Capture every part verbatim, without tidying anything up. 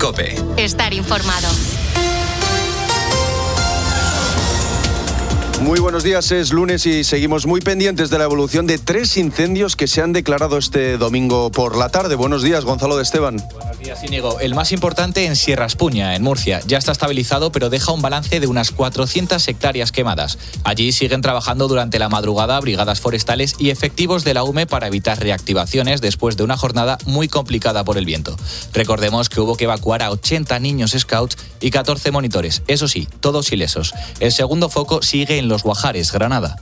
COPE. Estar informado. Muy buenos días, es lunes y seguimos muy pendientes de la evolución de tres incendios que se han declarado este domingo por la tarde. Buenos días, Gonzalo de Esteban. Buenos días, Íñigo. El más importante en Sierra Espuña, en Murcia. Ya está estabilizado, pero deja un balance de unas cuatrocientas hectáreas quemadas. Allí siguen trabajando durante la madrugada brigadas forestales y efectivos de la U M E para evitar reactivaciones después de una jornada muy complicada por el viento. Recordemos que hubo que evacuar a ochenta niños scouts y catorce monitores. Eso sí, todos ilesos. El segundo foco sigue en los Guajares, Granada.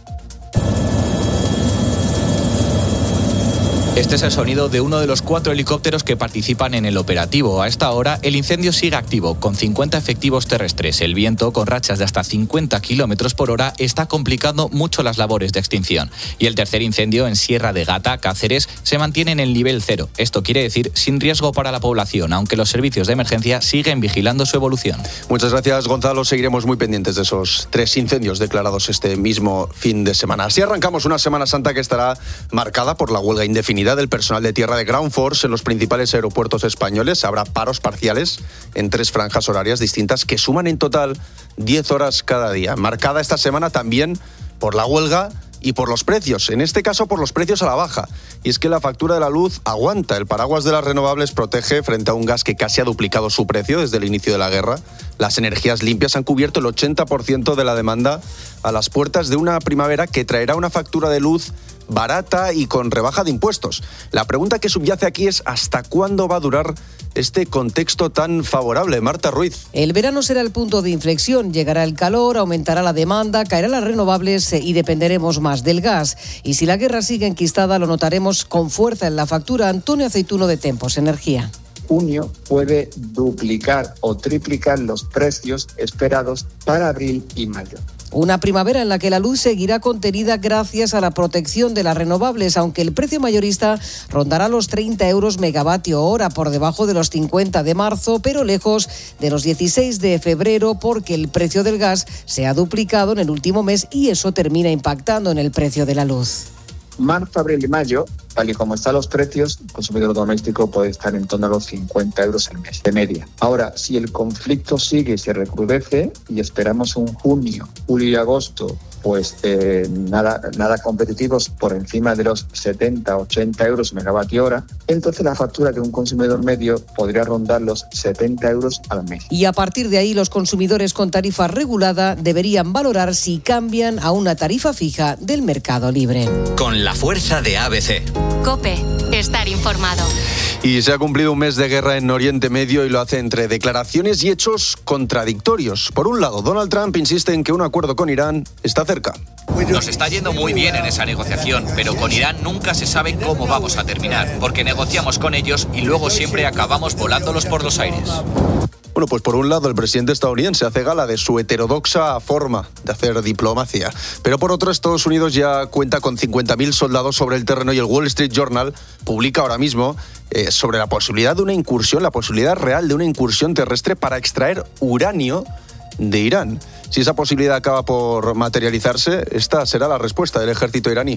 Este es el sonido de uno de los cuatro helicópteros que participan en el operativo. A esta hora, el incendio sigue activo, con cincuenta efectivos terrestres. El viento, con rachas de hasta cincuenta kilómetros por hora, está complicando mucho las labores de extinción. Y el tercer incendio, en Sierra de Gata, Cáceres, se mantiene en el nivel cero. Esto quiere decir sin riesgo para la población, aunque los servicios de emergencia siguen vigilando su evolución. Muchas gracias, Gonzalo. Seguiremos muy pendientes de esos tres incendios declarados este mismo fin de semana. Así arrancamos una Semana Santa que estará marcada por la huelga indefinida del personal de tierra de Ground Force en los principales aeropuertos españoles. Habrá paros parciales en tres franjas horarias distintas que suman en total diez horas cada día. Marcada esta semana también por la huelga y por los precios, en este caso por los precios a la baja. Y es que la factura de la luz aguanta. El paraguas de las renovables protege frente a un gas que casi ha duplicado su precio desde el inicio de la guerra. Las energías limpias han cubierto el ochenta por ciento de la demanda a las puertas de una primavera que traerá una factura de luz barata y con rebaja de impuestos. La pregunta que subyace aquí es ¿hasta cuándo va a durar este contexto tan favorable? Marta Ruiz. El verano será el punto de inflexión. Llegará el calor, aumentará la demanda, caerán las renovables y dependeremos más del gas. Y si la guerra sigue enquistada, lo notaremos con fuerza en la factura. Antonio Aceituno, de Tempos Energía. Junio puede duplicar o triplicar los precios esperados para abril y mayo. Una primavera en la que la luz seguirá contenida gracias a la protección de las renovables, aunque el precio mayorista rondará los treinta euros megavatio hora, por debajo de los cincuenta de marzo, pero lejos de los dieciséis de febrero, porque el precio del gas se ha duplicado en el último mes y eso termina impactando en el precio de la luz. Marzo, abril y mayo, tal y como están los precios, el consumidor doméstico puede estar en torno a los cincuenta euros al mes, de media. Ahora, si el conflicto sigue y se recrudece y esperamos un junio, julio y agosto, pues eh, nada, nada competitivos por encima de los setenta, ochenta euros megavatio hora, entonces la factura de un consumidor medio podría rondar los setenta euros al mes. Y a partir de ahí, los consumidores con tarifa regulada deberían valorar si cambian a una tarifa fija del mercado libre. Con la fuerza de A B C. COPE. Estar informado. Y se ha cumplido un mes de guerra en Oriente Medio y lo hace entre declaraciones y hechos contradictorios. Por un lado, Donald Trump insiste en que un acuerdo con Irán está cerca. Nos está yendo muy bien en esa negociación, pero con Irán nunca se sabe cómo vamos a terminar, porque negociamos con ellos y luego siempre acabamos volándolos por los aires. Bueno, pues por un lado el presidente estadounidense hace gala de su heterodoxa forma de hacer diplomacia, pero por otro Estados Unidos ya cuenta con cincuenta mil soldados sobre el terreno y el Wall Street Journal publica ahora mismo eh, sobre la posibilidad de una incursión, la posibilidad real de una incursión terrestre para extraer uranio de Irán. Si esa posibilidad acaba por materializarse, esta será la respuesta del ejército iraní.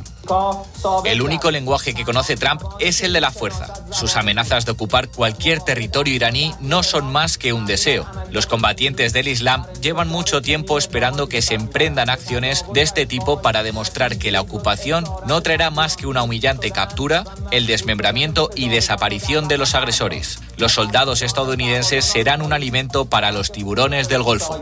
El único lenguaje que conoce Trump es el de la fuerza. Sus amenazas de ocupar cualquier territorio iraní no son más que un deseo. Los combatientes del Islam llevan mucho tiempo esperando que se emprendan acciones de este tipo para demostrar que la ocupación no traerá más que una humillante captura, el desmembramiento y desaparición de los agresores. Los soldados estadounidenses serán un alimento para los tiburones del Golfo.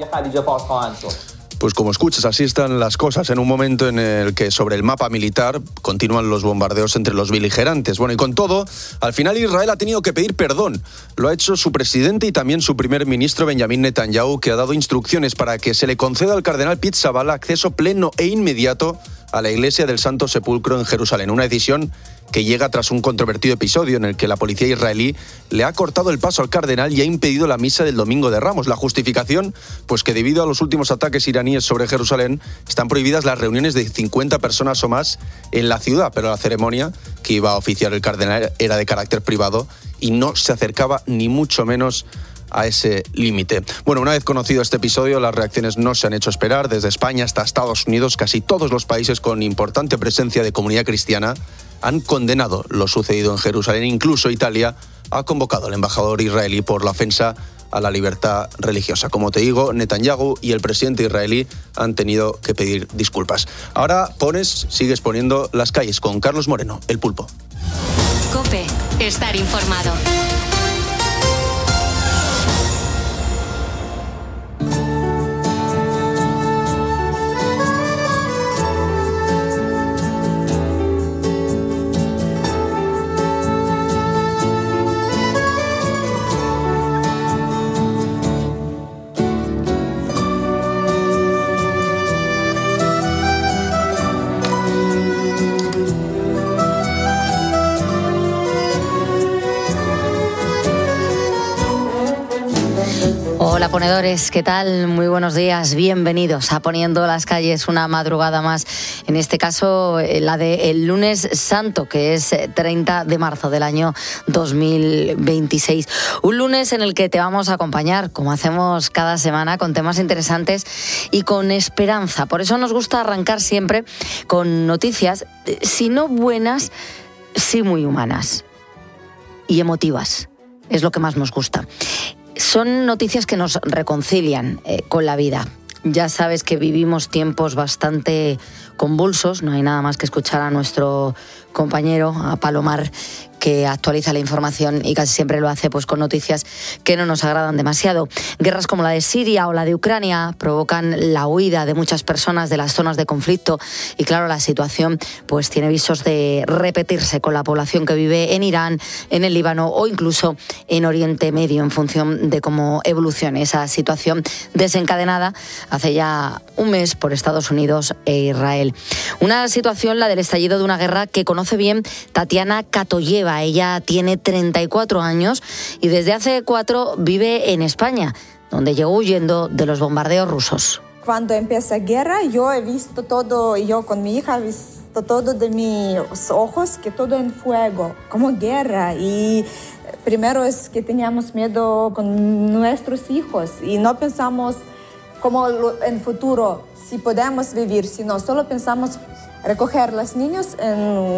Pues como escuchas, así están las cosas en un momento en el que sobre el mapa militar continúan los bombardeos entre los beligerantes. Bueno, y con todo, al final Israel ha tenido que pedir perdón. Lo ha hecho su presidente y también su primer ministro Benjamín Netanyahu, que ha dado instrucciones para que se le conceda al cardenal Pizzabal acceso pleno e inmediato a la iglesia del Santo Sepulcro en Jerusalén. Una decisión que llega tras un controvertido episodio en el que la policía israelí le ha cortado el paso al cardenal y ha impedido la misa del Domingo de Ramos. La justificación, pues que debido a los últimos ataques iraníes sobre Jerusalén, están prohibidas las reuniones de cincuenta personas o más en la ciudad, pero la ceremonia que iba a oficiar el cardenal era de carácter privado y no se acercaba ni mucho menos a ese límite. Bueno, una vez conocido este episodio, las reacciones no se han hecho esperar. Desde España hasta Estados Unidos, casi todos los países con importante presencia de comunidad cristiana han condenado lo sucedido en Jerusalén. Incluso Italia ha convocado al embajador israelí por la ofensa a la libertad religiosa. Como te digo, Netanyahu y el presidente israelí han tenido que pedir disculpas. Ahora pones, sigues poniendo Las calles con Carlos Moreno, El Pulpo. COPE, estar informado. Hola ponedores, ¿qué tal? Muy buenos días, bienvenidos a Poniendo las calles, una madrugada más, en este caso la del lunes santo, que es treinta de marzo del año dos mil veintiséis. Un lunes en el que te vamos a acompañar, como hacemos cada semana, con temas interesantes y con esperanza. Por eso nos gusta arrancar siempre con noticias, si no buenas, sí muy humanas y emotivas. Es lo que más nos gusta. Son noticias que nos reconcilian eh, con la vida. Ya sabes que vivimos tiempos bastante convulsos, no hay nada más que escuchar a nuestro compañero, a Palomar, que actualiza la información y casi siempre lo hace pues con noticias que no nos agradan demasiado. Guerras como la de Siria o la de Ucrania provocan la huida de muchas personas de las zonas de conflicto y claro, la situación pues tiene visos de repetirse con la población que vive en Irán, en el Líbano o incluso en Oriente Medio, en función de cómo evolucione esa situación desencadenada hace ya un mes por Estados Unidos e Israel. Una situación, la del estallido de una guerra que conoce bien Tatiana Katoyeva. Ella tiene treinta y cuatro años y desde hace cuatro vive en España, donde llegó huyendo de los bombardeos rusos. Cuando empieza la guerra, yo he visto todo, yo con mi hija he visto todo de mis ojos, que todo en fuego, como guerra. Y primero es que teníamos miedo con nuestros hijos y no pensamos como en futuro, si podemos vivir, sino solo pensamos recoger a los niños en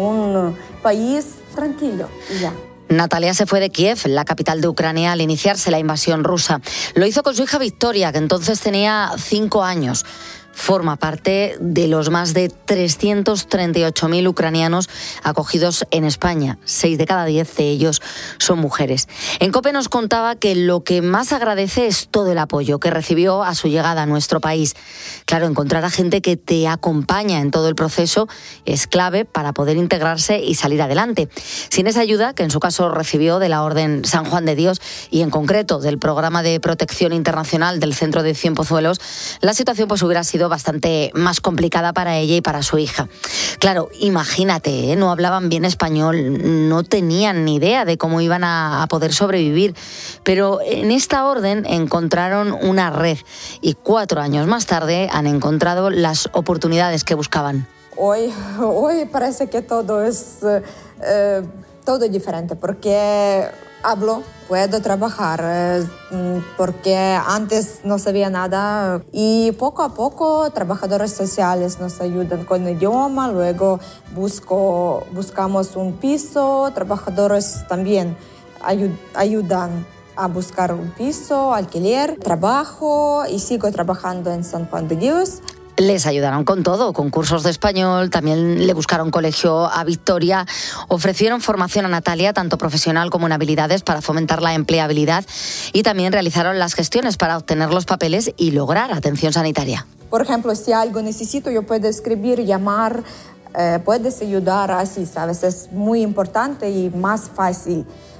un país tranquilo y ya. Natalia se fue de Kiev, la capital de Ucrania, al iniciarse la invasión rusa. Lo hizo con su hija Victoria, que entonces tenía cinco años. Forma parte de los más de trescientos treinta y ocho mil ucranianos acogidos en España. Seis de cada diez de ellos son mujeres. En COPE nos contaba que lo que más agradece es todo el apoyo que recibió a su llegada a nuestro país. Claro, encontrar a gente que te acompaña en todo el proceso es clave para poder integrarse y salir adelante. Sin esa ayuda, que en su caso recibió de la Orden San Juan de Dios y en concreto del Programa de Protección Internacional del Centro de Cienpozuelos, la situación pues hubiera sido bastante más complicada para ella y para su hija. Claro, imagínate, ¿eh? No hablaban bien español, no tenían ni idea de cómo iban a, a poder sobrevivir, pero en esta orden encontraron una red y cuatro años más tarde han encontrado las oportunidades que buscaban. Hoy, hoy parece que todo es eh, todo diferente porque hablo, puedo trabajar, eh, porque antes no sabía nada y poco a poco trabajadores sociales nos ayudan con el idioma, luego busco, buscamos un piso, trabajadores también ayud, ayudan a buscar un piso, alquiler, trabajo y sigo trabajando en San Juan de Dios. Les ayudaron con todo, con cursos de español, también le buscaron colegio a Victoria, ofrecieron formación a Natalia, tanto profesional como en habilidades para fomentar la empleabilidad y también realizaron las gestiones para obtener los papeles y lograr atención sanitaria. Por ejemplo, si algo necesito, yo puedo escribir, llamar, eh, puedes ayudar así, ¿sabes? Es muy importante y más fácil,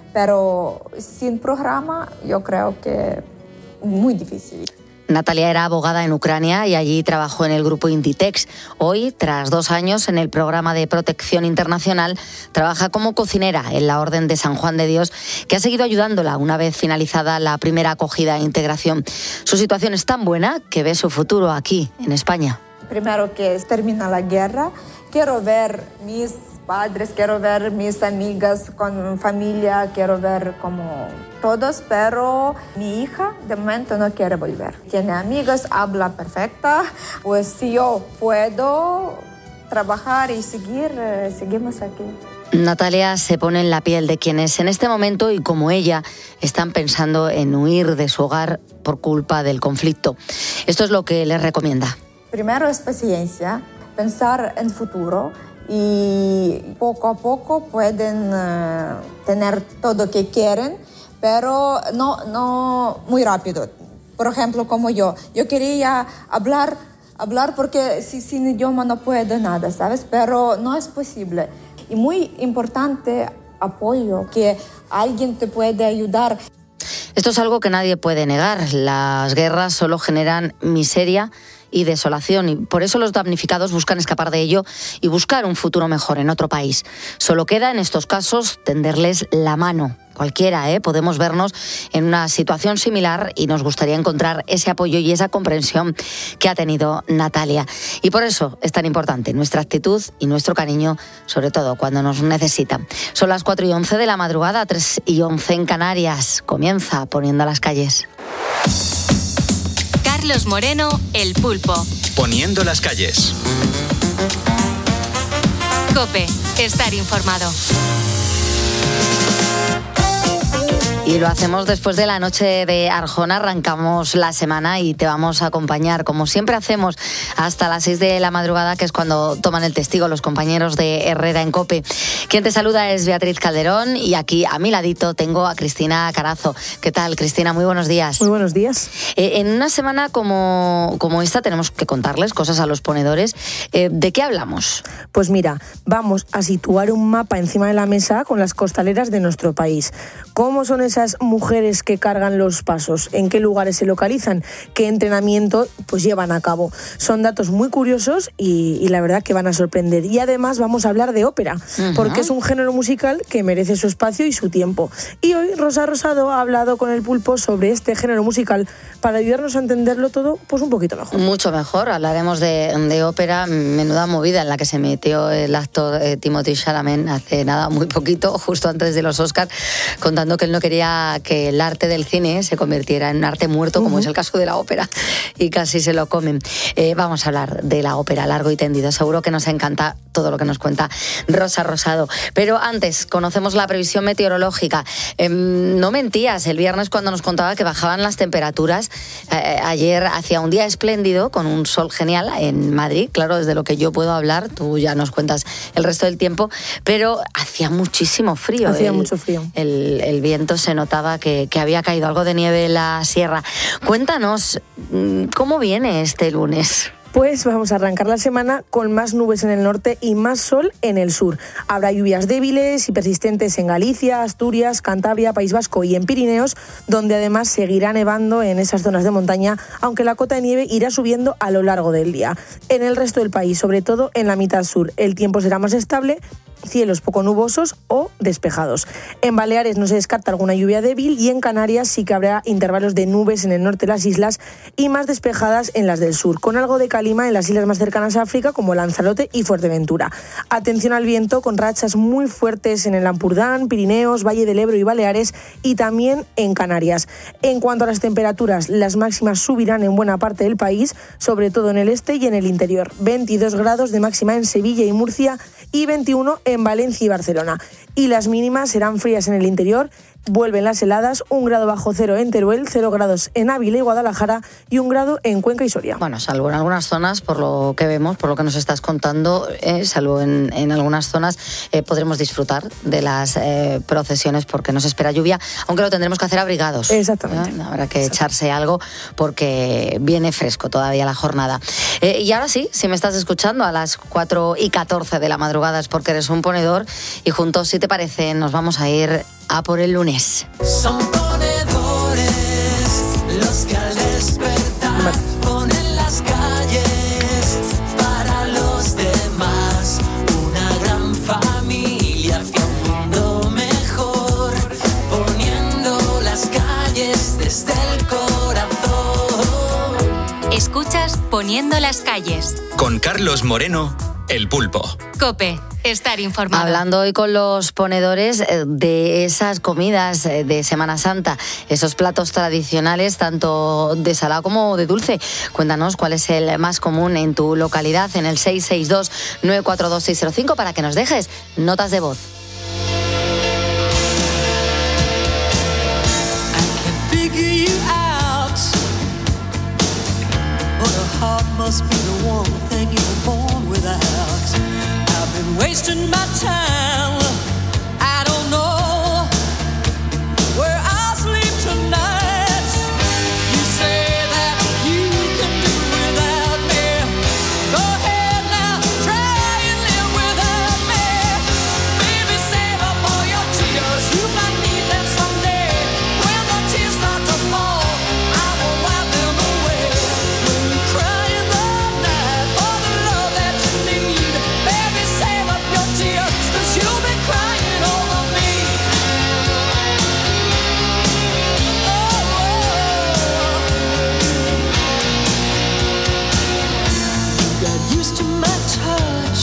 pero sin programa yo creo que muy difícil. Natalia era abogada en Ucrania y allí trabajó en el grupo Inditex. Hoy, tras dos años en el programa de protección internacional, trabaja como cocinera en la Orden de San Juan de Dios, que ha seguido ayudándola una vez finalizada la primera acogida e integración. Su situación es tan buena que ve su futuro aquí, en España. Primero que termina la guerra, quiero ver mis padres, quiero ver mis amigas con familia, quiero ver como todos, pero mi hija de momento no quiere volver. Tiene amigas, habla perfecta, pues si yo puedo trabajar y seguir, seguimos aquí. Natalia se pone en la piel de quienes en este momento y como ella están pensando en huir de su hogar por culpa del conflicto. Esto es lo que les recomienda. Primero es paciencia, pensar en futuro y poco a poco pueden uh, tener todo lo que quieren, pero no, no muy rápido. Por ejemplo, como yo, yo quería hablar, hablar porque si, sin idioma no puedo nada, ¿sabes? Pero no es posible. Y muy importante apoyo, que alguien te puede ayudar. Esto es algo que nadie puede negar. Las guerras solo generan miseria y desolación, y por eso los damnificados buscan escapar de ello y buscar un futuro mejor en otro país. Solo queda en estos casos tenderles la mano. Cualquiera, ¿eh? Podemos vernos en una situación similar y nos gustaría encontrar ese apoyo y esa comprensión que ha tenido Natalia. Y por eso es tan importante nuestra actitud y nuestro cariño, sobre todo cuando nos necesitan. Son las cuatro y once de la madrugada, tres y once en Canarias. Comienza Poniendo las calles. Carlos Moreno, El Pulpo. Poniendo las calles. COPE, estar informado. Y lo hacemos después de la noche de Arjona. Arrancamos la semana y te vamos a acompañar, como siempre hacemos, hasta las seis de la madrugada, que es cuando toman el testigo los compañeros de Herrera en COPE. Quien te saluda es Beatriz Calderón y aquí a mi ladito tengo a Cristina Carazo. ¿Qué tal, Cristina? Muy buenos días. Muy buenos días. Eh, en una semana como, como esta tenemos que contarles cosas a los ponedores. Eh, ¿De qué hablamos? Pues mira, vamos a situar un mapa encima de la mesa con las costaleras de nuestro país. ¿Cómo son esas esas mujeres que cargan los pasos? ¿En qué lugares se localizan? ¿Qué entrenamiento pues llevan a cabo? Son datos muy curiosos y, y la verdad que van a sorprender. Y además vamos a hablar de ópera, uh-huh. porque es un género musical que merece su espacio y su tiempo. Y hoy Rosa Rosado ha hablado con El Pulpo sobre este género musical para ayudarnos a entenderlo todo pues un poquito mejor. Mucho mejor. Hablaremos de, de ópera, menuda movida en la que se metió el actor eh, Timothée Chalamet hace nada, muy poquito, justo antes de los Oscars, contando que él no quería que el arte del cine se convirtiera en un arte muerto, como uh-huh. es el caso de la ópera, y casi se lo comen. Eh, vamos a hablar de la ópera largo y tendido. Seguro que nos encanta todo lo que nos cuenta Rosa Rosado. Pero antes, conocemos la previsión meteorológica. Eh, no mentías el viernes cuando nos contaba que bajaban las temperaturas. Eh, ayer hacía un día espléndido, con un sol genial en Madrid. Claro, desde lo que yo puedo hablar, tú ya nos cuentas el resto del tiempo, pero hacía muchísimo frío. Hacía el, mucho frío. El, el viento se notaba que, que había caído algo de nieve en la sierra. Cuéntanos, ¿cómo viene este lunes? Pues vamos a arrancar la semana con más nubes en el norte y más sol en el sur. Habrá lluvias débiles y persistentes en Galicia, Asturias, Cantabria, País Vasco y en Pirineos, donde además seguirá nevando en esas zonas de montaña, aunque la cota de nieve irá subiendo a lo largo del día. En el resto del país, sobre todo en la mitad sur, el tiempo será más estable, cielos poco nubosos o despejados. En Baleares no se descarta alguna lluvia débil y en Canarias sí que habrá intervalos de nubes en el norte de las islas y más despejadas en las del sur, con algo de calima en las islas más cercanas a África como Lanzarote y Fuerteventura. Atención al viento, con rachas muy fuertes en el Ampurdán, Pirineos, Valle del Ebro y Baleares y también en Canarias. En cuanto a las temperaturas, las máximas subirán en buena parte del país, sobre todo en el este y en el interior. veintidós grados de máxima en Sevilla y Murcia y veintiuno en Valencia y Barcelona. Y las mínimas serán frías en el interior. Vuelven las heladas, un grado bajo cero en Teruel, cero grados en Ávila y Guadalajara y un grado en Cuenca y Soria. Bueno, salvo en algunas zonas, por lo que vemos, por lo que nos estás contando, eh, salvo en, en algunas zonas, eh, podremos disfrutar de las eh, procesiones porque nos espera lluvia, aunque lo tendremos que hacer abrigados. Exactamente. ¿Eh? Habrá que echarse algo porque viene fresco todavía la jornada. Eh, y ahora sí, si me estás escuchando a las cuatro y catorce de la madrugada es porque eres un ponedor y juntos, si te parece, nos vamos a ir a por el lunes. Son ponedores los que al despertar ponen las calles para los demás. Una gran familia hacia un mundo mejor, poniendo las calles desde el corazón. Escuchas Poniendo las calles. Con Carlos Moreno, El Pulpo. COPE. Estar informado. Hablando hoy con los ponedores de esas comidas de Semana Santa, esos platos tradicionales, tanto de salado como de dulce. Cuéntanos cuál es el más común en tu localidad en el seis seis dos, nueve cuatro dos, seis cero cinco para que nos dejes notas de voz. wasting my time. I don't know where I'll sleep tonight. You say that you can do without me. Go ahead now, try and live without me. Baby, save up all your tears. You might need them someday. When the tears start to fall, I will wipe them away. When you cry in the night for the love that you need, baby, save up your tears, 'cause you'll be crying over me. Got used to my touch.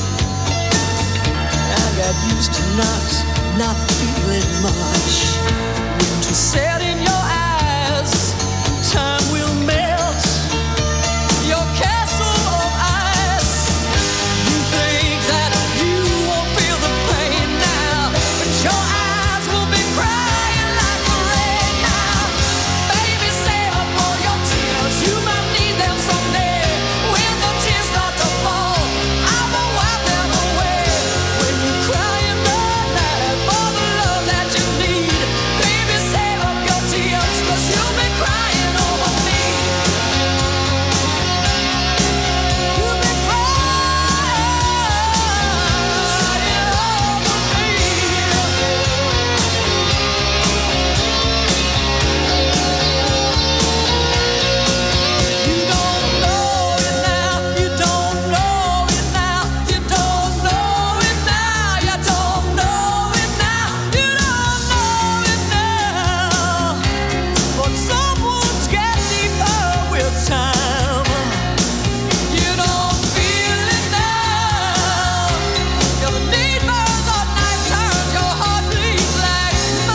I got used to not, not feeling much. Winter set in your eyes. Time will melt your castle of ice. You think that you won't feel the pain now, but your eyes will be crying like the rain now. Baby, save up all your tears. You might need them someday. When the tears start to fall, I will wipe them away. When you cry in the night for the love that you need, baby, save up your tears, 'cause you'll be crying over me. You'll be You don't know it now, you don't know it now, you don't know it now, you don't know it now, you don't know it now. But some wounds get deeper with time. You don't feel it now. Your need burns on night times, your heart bleeds like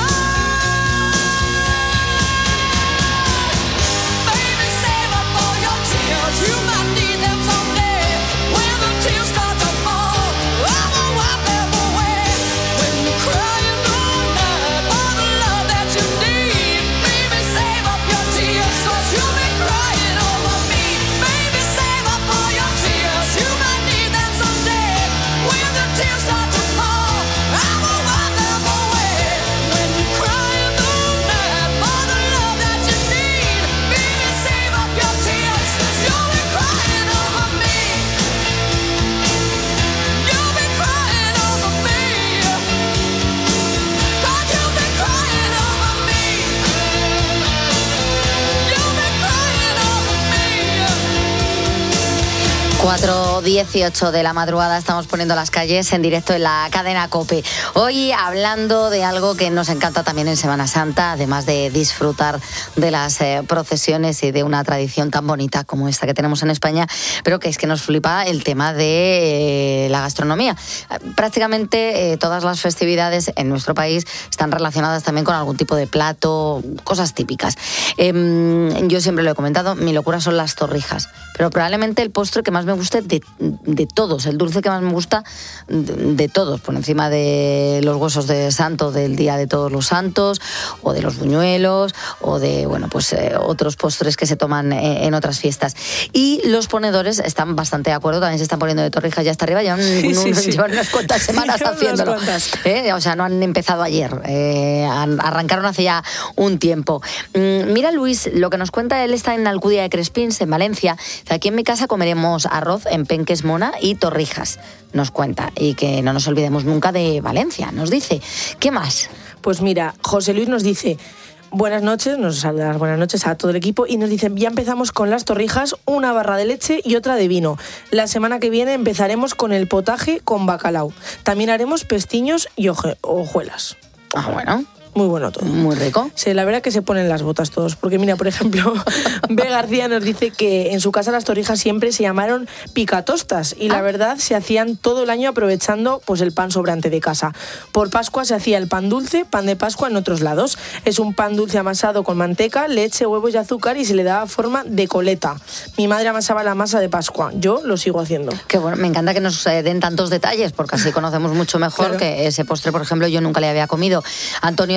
Baby, save up all your tears. You might need them someday. When the tears start to fall, I will wipe them away. When you cry in the night for the love that you need, baby, save up your tears, 'cause you'll be crying over me. Baby, save up all your tears. You might need them someday. When the tears start to fall, I will wipe them away. When you cry in the night for the love that you need, baby, save up your tears, 'cause you'll be crying over me. You'll be crying over me. 'Cause you'll be crying over me. You'll be crying over me. cuatro dieciocho de la madrugada estamos poniendo las calles en directo en la cadena COPE. Hoy hablando de algo que nos encanta también en Semana Santa, además de disfrutar de las eh, procesiones y de una tradición tan bonita como esta que tenemos en España, pero que es que nos flipa el tema de eh, la gastronomía. Prácticamente eh, todas las festividades en nuestro país están relacionadas también con algún tipo de plato, cosas típicas. Eh, yo siempre lo he comentado, mi locura son las torrijas, pero probablemente el postre que más me guste de, de todos, el dulce que más me gusta de, de todos, por encima de los huesos de santo del Día de Todos los Santos, o de los buñuelos, o de bueno pues eh, otros postres que se toman eh, en otras fiestas. Y los ponedores están bastante de acuerdo, también se están poniendo de torrijas ya hasta arriba, llevan, sí, un, sí, sí. llevan unas cuantas semanas haciéndolo. Cuantas. ¿Eh? O sea, no han empezado ayer, eh, arrancaron hace ya un tiempo. Mm, mira Luis, lo que nos cuenta, él está en Alcudia de Crespins, en Valencia. Aquí en mi casa comeremos arroz en penques mona y torrijas, nos cuenta. Y que no nos olvidemos nunca de Valencia, nos dice. ¿Qué más? Pues mira, José Luis nos dice: buenas noches, nos saluda las buenas noches a todo el equipo y nos dicen, ya empezamos con las torrijas, una barra de leche y otra de vino. La semana que viene empezaremos con el potaje con bacalao. También haremos pestiños y oje- hojuelas. Ah, bueno. Muy bueno todo. Muy rico. Sí, la verdad que se ponen las botas todos. Porque mira, por ejemplo, B. García nos dice que en su casa las torrijas siempre se llamaron picatostas. Y la ah. verdad se hacían todo el año aprovechando pues el pan sobrante de casa. Por Pascua se hacía el pan dulce, pan de Pascua en otros lados. Es un pan dulce amasado con manteca, leche, huevos y azúcar y se le daba forma de coleta. Mi madre amasaba la masa de Pascua. Yo lo sigo haciendo. Qué bueno, me encanta que nos eh, den tantos detalles porque así conocemos mucho mejor claro. que ese postre, por ejemplo, yo nunca le había comido. Antonio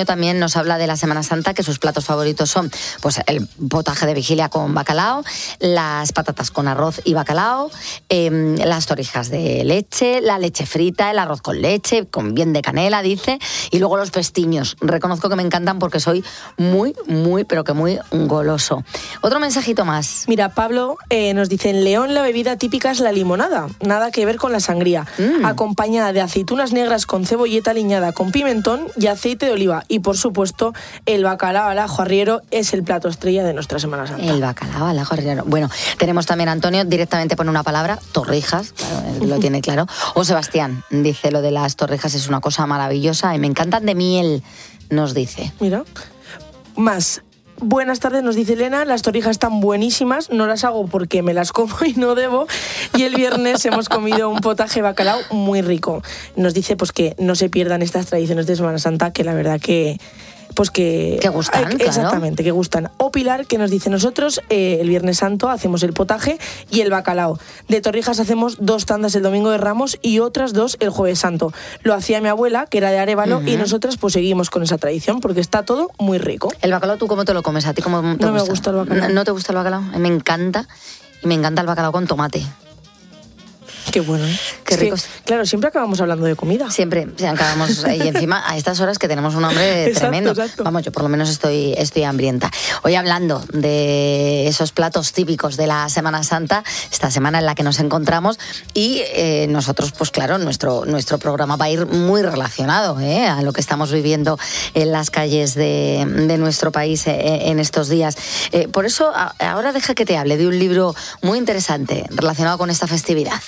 también nos habla de la Semana Santa, que sus platos favoritos son pues el potaje de vigilia con bacalao, las patatas con arroz y bacalao, eh, las torrijas de leche, la leche frita, el arroz con leche, con bien de canela, dice, y luego los pestiños. Reconozco que me encantan porque soy muy, muy, pero que muy goloso. Otro mensajito más. Mira, Pablo eh, nos dice, en León la bebida típica es la limonada, nada que ver con la sangría, mm. acompañada de aceitunas negras con cebolleta aliñada con pimentón y aceite de oliva. Y por supuesto, el bacalao al ajo arriero es el plato estrella de nuestra Semana Santa. El bacalao al ajo arriero. Bueno, tenemos también a Antonio, directamente pone una palabra, torrijas, claro, lo tiene claro. O Sebastián, dice, lo de las torrijas es una cosa maravillosa y me encantan de miel, nos dice. Mira, más... Buenas tardes, nos dice Elena, las torrijas están buenísimas, no las hago porque me las como y no debo, y el viernes hemos comido un potaje bacalao muy rico. Nos dice pues que no se pierdan estas tradiciones de Semana Santa, que la verdad que... Pues que... Que gustan, hay, exactamente, claro. que gustan. O Pilar, que nos dice, nosotros eh, el Viernes Santo hacemos el potaje y el bacalao. De torrijas hacemos dos tandas el Domingo de Ramos y otras dos el Jueves Santo. Lo hacía mi abuela, que era de Arévalo, uh-huh. y nosotras pues seguimos con esa tradición porque está todo muy rico. ¿El bacalao tú cómo te lo comes? ¿A ti cómo te no gusta? me gusta el bacalao. ¿No, ¿No te gusta el bacalao? Me encanta, y me encanta el bacalao con tomate. Qué bueno, ¿eh? Qué es rico. Que, claro, siempre acabamos hablando de comida. Siempre, sí, acabamos, y encima a estas horas que tenemos un hambre exacto, tremendo. Exacto. Vamos, yo por lo menos estoy, estoy hambrienta. Hoy hablando de esos platos típicos de la Semana Santa, esta semana en la que nos encontramos, y eh, nosotros, pues claro, nuestro, nuestro programa va a ir muy relacionado ¿eh? a lo que estamos viviendo en las calles de, de nuestro país eh, en estos días. Eh, por eso, a, ahora deja que te hable de un libro muy interesante relacionado con esta festividad.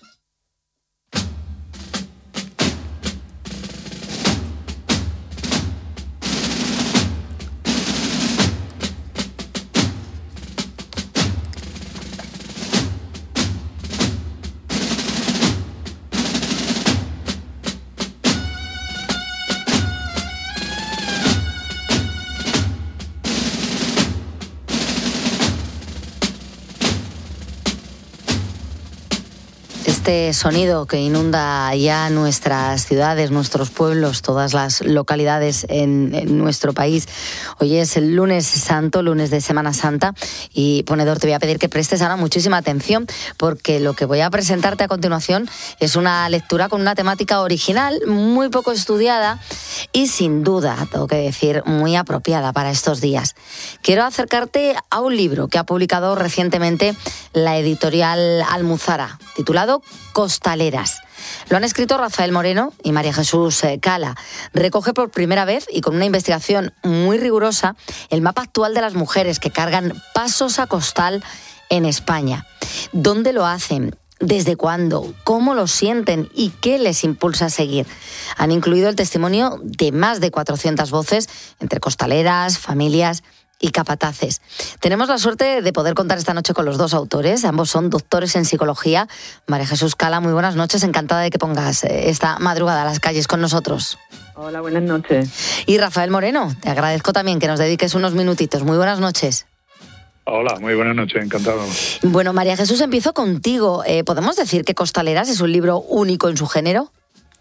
Este sonido que inunda ya nuestras ciudades, nuestros pueblos, todas las localidades en, en nuestro país. Hoy es el lunes santo, lunes de Semana Santa, y Ponedor, te voy a pedir que prestes ahora muchísima atención porque lo que voy a presentarte a continuación es una lectura con una temática original, muy poco estudiada y sin duda, tengo que decir, muy apropiada para estos días. Quiero acercarte a un libro que ha publicado recientemente la editorial Almuzara, titulado Costaleras. Lo han escrito Rafael Moreno y María Jesús Cala. Recoge por primera vez y con una investigación muy rigurosa el mapa actual de las mujeres que cargan pasos a costal en España. ¿Dónde lo hacen? ¿Desde cuándo? ¿Cómo lo sienten? ¿Y qué les impulsa a seguir? Han incluido el testimonio de más de cuatrocientas voces entre costaleras, familias y capataces. Tenemos la suerte de poder contar esta noche con los dos autores. Ambos son doctores en psicología. María Jesús Cala, muy buenas noches. Encantada de que pongas esta madrugada a las calles con nosotros. Hola, buenas noches. Y Rafael Moreno, te agradezco también que nos dediques unos minutitos. Muy buenas noches. Hola, muy buenas noches, encantado. Bueno, María Jesús, empiezo contigo. Eh, ¿Podemos decir que Costaleras es un libro único en su género?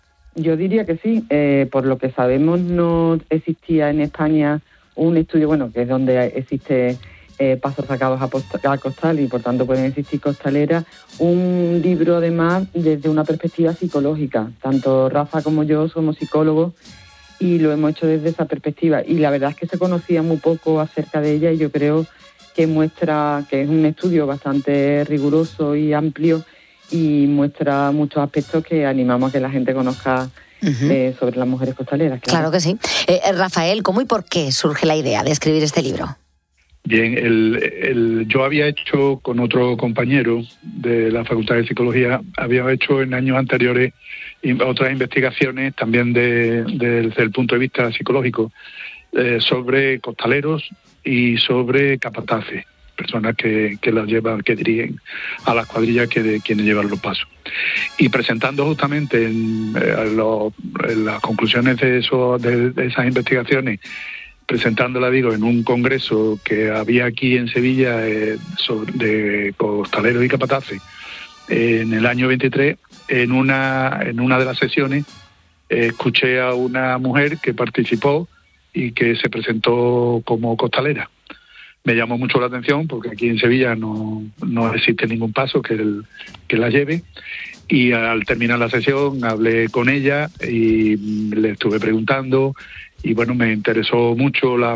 Yo diría que sí. Eh, por lo que sabemos, no existía en España un estudio, bueno, que es donde existe eh, pasos sacados a, post- a costal y por tanto pueden existir costaleras, un libro además desde una perspectiva psicológica. Tanto Rafa como yo somos psicólogos y lo hemos hecho desde esa perspectiva. Y la verdad es que se conocía muy poco acerca de ella y yo creo que muestra que es un estudio bastante riguroso y amplio y muestra muchos aspectos que animamos a que la gente conozca. Uh-huh. Eh, sobre las mujeres costaleras. Claro, claro que sí. Eh, Rafael, ¿cómo y por qué surge la idea de escribir este libro? Bien, el, el, yo había hecho con otro compañero de la Facultad de Psicología, había hecho en años anteriores otras investigaciones también de, de, desde el punto de vista psicológico eh, sobre costaleros y sobre capataces, personas que, que las llevan, que dirigen a las cuadrillas que de quienes llevan los pasos. Y presentando justamente en, eh, lo, en las conclusiones de, eso, de, de esas investigaciones, presentándola, digo, en un congreso que había aquí en Sevilla eh, sobre, de costaleros y capataces, eh, en el año veintitrés, en una, en una de las sesiones, eh, escuché a una mujer que participó y que se presentó como costalera. Me llamó mucho la atención porque aquí en Sevilla no, no existe ningún paso que, el, que la lleve, y al terminar la sesión hablé con ella y le estuve preguntando y bueno, me interesó mucho la,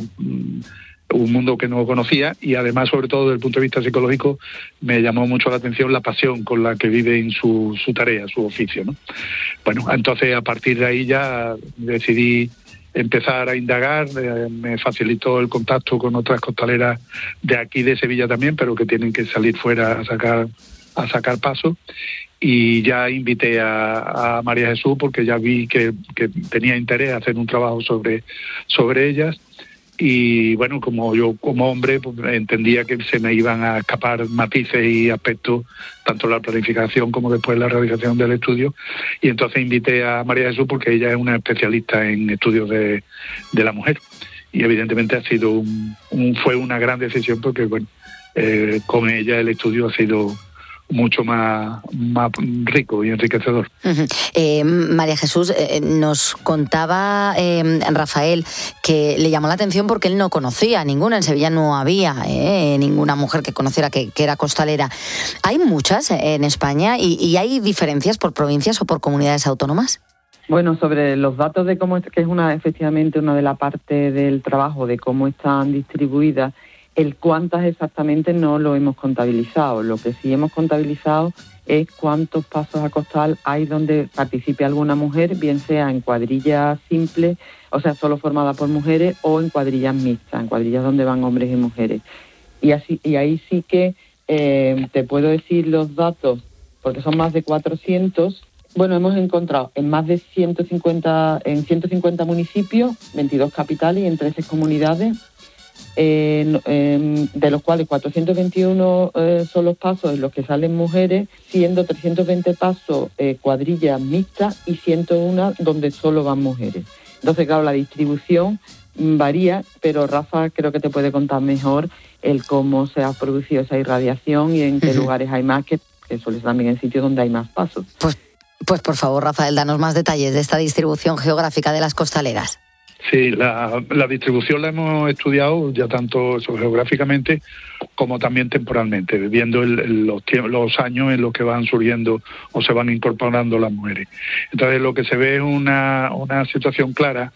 un mundo que no conocía, y además, sobre todo desde el punto de vista psicológico, me llamó mucho la atención la pasión con la que vive en su, su tarea, su oficio, ¿no? Bueno, entonces a partir de ahí ya decidí empezar a indagar, eh, me facilitó el contacto con otras costaleras de aquí de Sevilla también, pero que tienen que salir fuera a sacar a sacar paso, y ya invité a, a María Jesús porque ya vi que, que tenía interés en hacer un trabajo sobre, sobre ellas, y bueno, como yo como hombre pues, entendía que se me iban a escapar matices y aspectos, tanto en la planificación como después en la realización del estudio, y entonces invité a María Jesús porque ella es una especialista en estudios de, de la mujer, y evidentemente ha sido un, un fue una gran decisión porque bueno, eh, con ella el estudio ha sido mucho más, más rico y enriquecedor. Uh-huh. Eh, María Jesús, eh, nos contaba eh, Rafael que le llamó la atención porque él no conocía ninguna, en Sevilla no había eh, ninguna mujer que conociera que, que era costalera. ¿Hay muchas en España y, y hay diferencias por provincias o por comunidades autónomas? Bueno, sobre los datos de cómo, que es una efectivamente una de las partes del trabajo, de cómo están distribuidas, el cuántas exactamente no lo hemos contabilizado. Lo que sí hemos contabilizado es cuántos pasos a costal hay donde participe alguna mujer, bien sea en cuadrillas simples, o sea, solo formada por mujeres, o en cuadrillas mixtas, en cuadrillas donde van hombres y mujeres. Y así y ahí sí que eh, te puedo decir los datos, porque son más de cuatrocientos. Bueno, hemos encontrado en más de ciento cincuenta, en ciento cincuenta municipios, veintidós capitales y en trece comunidades, Eh, eh, de los cuales cuatrocientos veintiuno eh, son los pasos en los que salen mujeres, siendo trescientos veinte pasos eh, cuadrillas mixtas y ciento uno donde solo van mujeres. Entonces, claro, la distribución varía, pero Rafa creo que te puede contar mejor el cómo se ha producido esa irradiación y en qué uh-huh. lugares hay más, que, que suele ser también en sitios donde hay más pasos. Pues, pues por favor, Rafael, danos más detalles de esta distribución geográfica de las costaleras. Sí, la, la distribución la hemos estudiado ya tanto eso, geográficamente como también temporalmente, viendo el, el, los, los años en los que van surgiendo o se van incorporando las mujeres. Entonces lo que se ve es una, una situación clara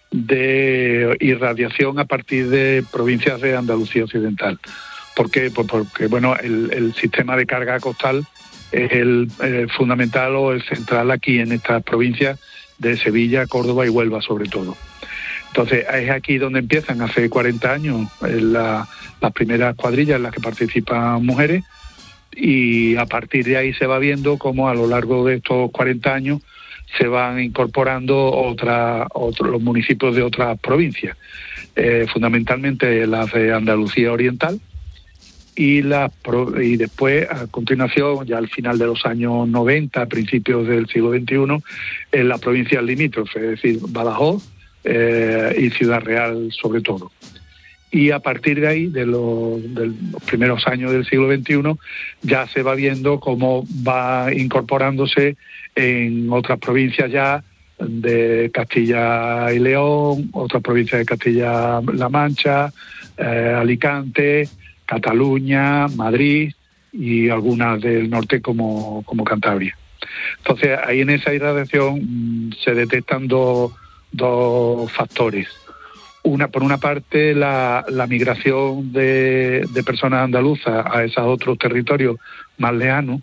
de irradiación a partir de provincias de Andalucía Occidental. ¿Por qué? Pues porque bueno, el, el sistema de carga costal es el, el fundamental o el central aquí en estas provincias de Sevilla, Córdoba y Huelva sobre todo. Entonces es aquí donde empiezan hace cuarenta años la, las primeras cuadrillas en las que participan mujeres, y a partir de ahí se va viendo cómo a lo largo de estos cuarenta años se van incorporando otra, otro, los municipios de otras provincias, eh, fundamentalmente las de Andalucía Oriental, y, la, y después a continuación, ya al final de los años noventa, a principios del siglo veintiuno, en las provincias limítrofes, es decir, Badajoz, Eh, y Ciudad Real sobre todo. Y a partir de ahí, de los, de los primeros años del siglo veintiuno, ya se va viendo cómo va incorporándose en otras provincias ya de Castilla y León, otras provincias de Castilla-La Mancha, eh, Alicante, Cataluña, Madrid y algunas del norte como, como Cantabria. Entonces ahí en esa irradiación mmm, se detectan dos dos factores. Una, por una parte, la, la migración de, de personas andaluzas a esos otros territorios más lejanos,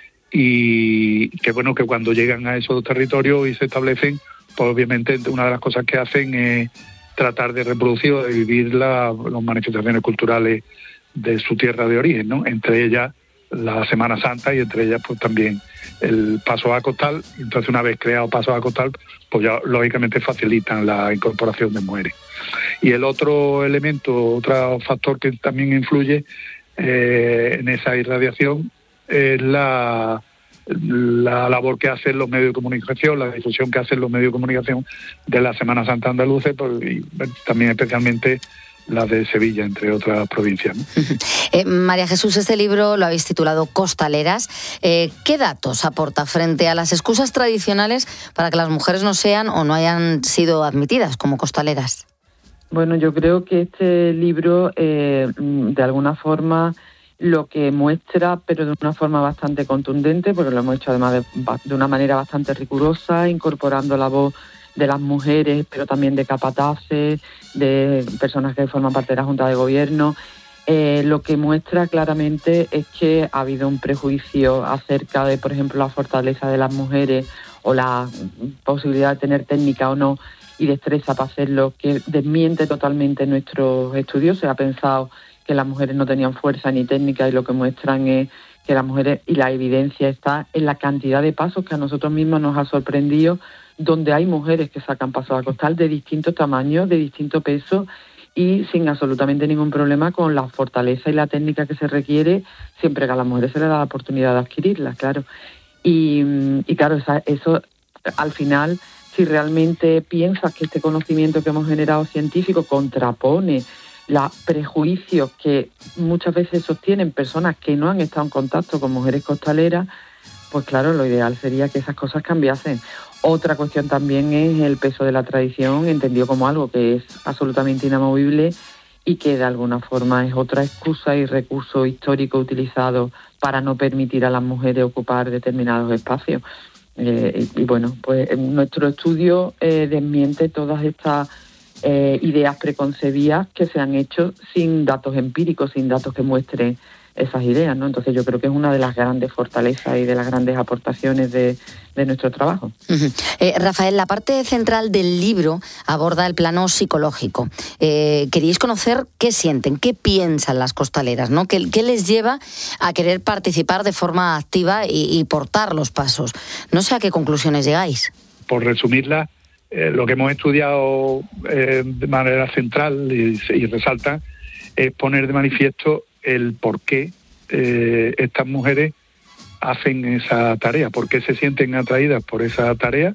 y que bueno, que cuando llegan a esos territorios y se establecen, pues obviamente una de las cosas que hacen es tratar de reproducir o de vivir la, las manifestaciones culturales de su tierra de origen, ¿no? Entre ellas la Semana Santa y entre ellas pues también el paso a costal. Entonces, una vez creado paso a costal, pues ya lógicamente facilitan la incorporación de mujeres. Y el otro elemento, otro factor que también influye eh, en esa irradiación es la, la labor que hacen los medios de comunicación, la difusión que hacen los medios de comunicación de la Semana Santa andaluza, pues, y también especialmente la de Sevilla, entre otras provincias, ¿no? eh, María Jesús, este libro lo habéis titulado Costaleras. Eh, ¿Qué datos aporta frente a las excusas tradicionales para que las mujeres no sean o no hayan sido admitidas como costaleras? Bueno, yo creo que este libro, eh, de alguna forma, lo que muestra, pero de una forma bastante contundente, porque lo hemos hecho además de, de una manera bastante rigurosa, incorporando la voz de las mujeres, pero también de capataces, de personas que forman parte de la Junta de Gobierno. Eh, lo que muestra claramente es que ha habido un prejuicio acerca de, por ejemplo, la fortaleza de las mujeres o la posibilidad de tener técnica o no y destreza para hacerlo, que desmiente totalmente nuestros estudios. Se ha pensado que las mujeres no tenían fuerza ni técnica y lo que muestran es que las mujeres, y la evidencia está en la cantidad de pasos que a nosotros mismos nos ha sorprendido, donde hay mujeres que sacan pasos a costal de distintos tamaños, de distinto peso y sin absolutamente ningún problema con la fortaleza y la técnica que se requiere, siempre que a las mujeres se les da la oportunidad de adquirirlas, claro. Y, y claro, esa, eso al final, si realmente piensas que este conocimiento que hemos generado científico contrapone los prejuicios que muchas veces sostienen personas que no han estado en contacto con mujeres costaleras, pues claro, lo ideal sería que esas cosas cambiasen. Otra cuestión también es el peso de la tradición, entendido como algo que es absolutamente inamovible y que de alguna forma es otra excusa y recurso histórico utilizado para no permitir a las mujeres ocupar determinados espacios. Eh, y, y bueno, pues nuestro estudio eh, desmiente todas estas eh, ideas preconcebidas que se han hecho sin datos empíricos, sin datos que muestren esas ideas, ¿no? Entonces yo creo que es una de las grandes fortalezas y de las grandes aportaciones de, de nuestro trabajo. Uh-huh. Eh, Rafael, la parte central del libro aborda el plano psicológico. Eh, queríais conocer qué sienten, qué piensan las costaleras, ¿no? ¿Qué, qué les lleva a querer participar de forma activa y, y portar los pasos? No sé a qué conclusiones llegáis. Por resumirla, eh, lo que hemos estudiado eh, de manera central y, y resalta es poner de manifiesto el por qué eh, estas mujeres hacen esa tarea, por qué se sienten atraídas por esa tarea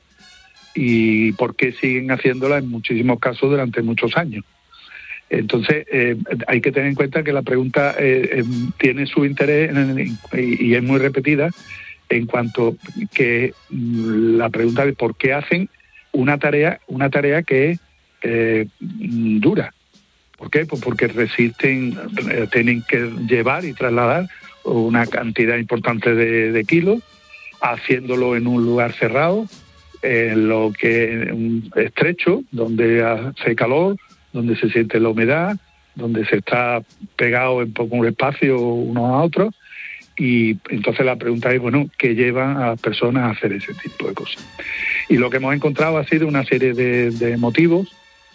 y por qué siguen haciéndola en muchísimos casos durante muchos años. Entonces, eh, hay que tener en cuenta que la pregunta eh, eh, tiene su interés en el, y, y es muy repetida en cuanto que mm, la pregunta de por qué hacen una tarea, una tarea que es eh, dura. ¿Por qué? Pues porque resisten, eh, tienen que llevar y trasladar una cantidad importante de, de kilos, haciéndolo en un lugar cerrado, en lo que un estrecho, donde hace calor, donde se siente la humedad, donde se está pegado en poco espacio unos a otros. Y entonces la pregunta es, bueno, ¿qué llevan a las personas a hacer ese tipo de cosas? Y lo que hemos encontrado ha sido una serie de, de motivos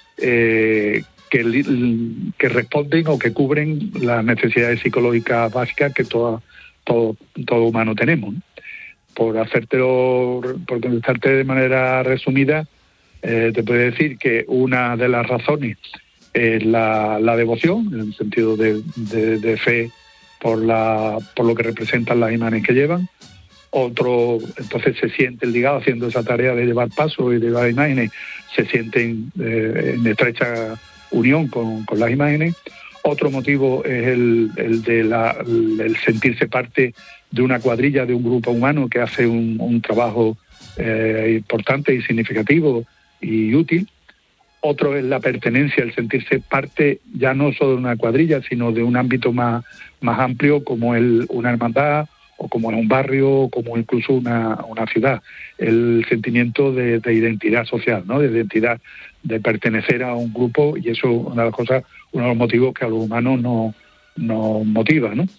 eh, que, que responden o que cubren las necesidades psicológicas básicas que toda, todo, todo humano tenemos, ¿no? Por hacértelo, por contestarte de manera resumida, eh, te puedo decir que una de las razones es la, la devoción, en el sentido de, de, de fe por la por lo que representan las imágenes que llevan. Otro, entonces se sienten ligados haciendo esa tarea de llevar pasos y de llevar imágenes, se sienten eh, en estrecha unión con, con las imágenes. Otro motivo es el, el de la, el sentirse parte de una cuadrilla, de un grupo humano que hace un, un trabajo eh, importante y significativo y útil. Otro es la pertenencia, el sentirse parte ya no solo de una cuadrilla, sino de un ámbito más, más amplio como el, una hermandad o como en un barrio o como incluso una, una ciudad. El sentimiento de, de identidad social, ¿no? De identidad, de pertenecer a un grupo, y eso es una de las cosas, uno de los motivos que a los humanos nos no motiva, ¿no?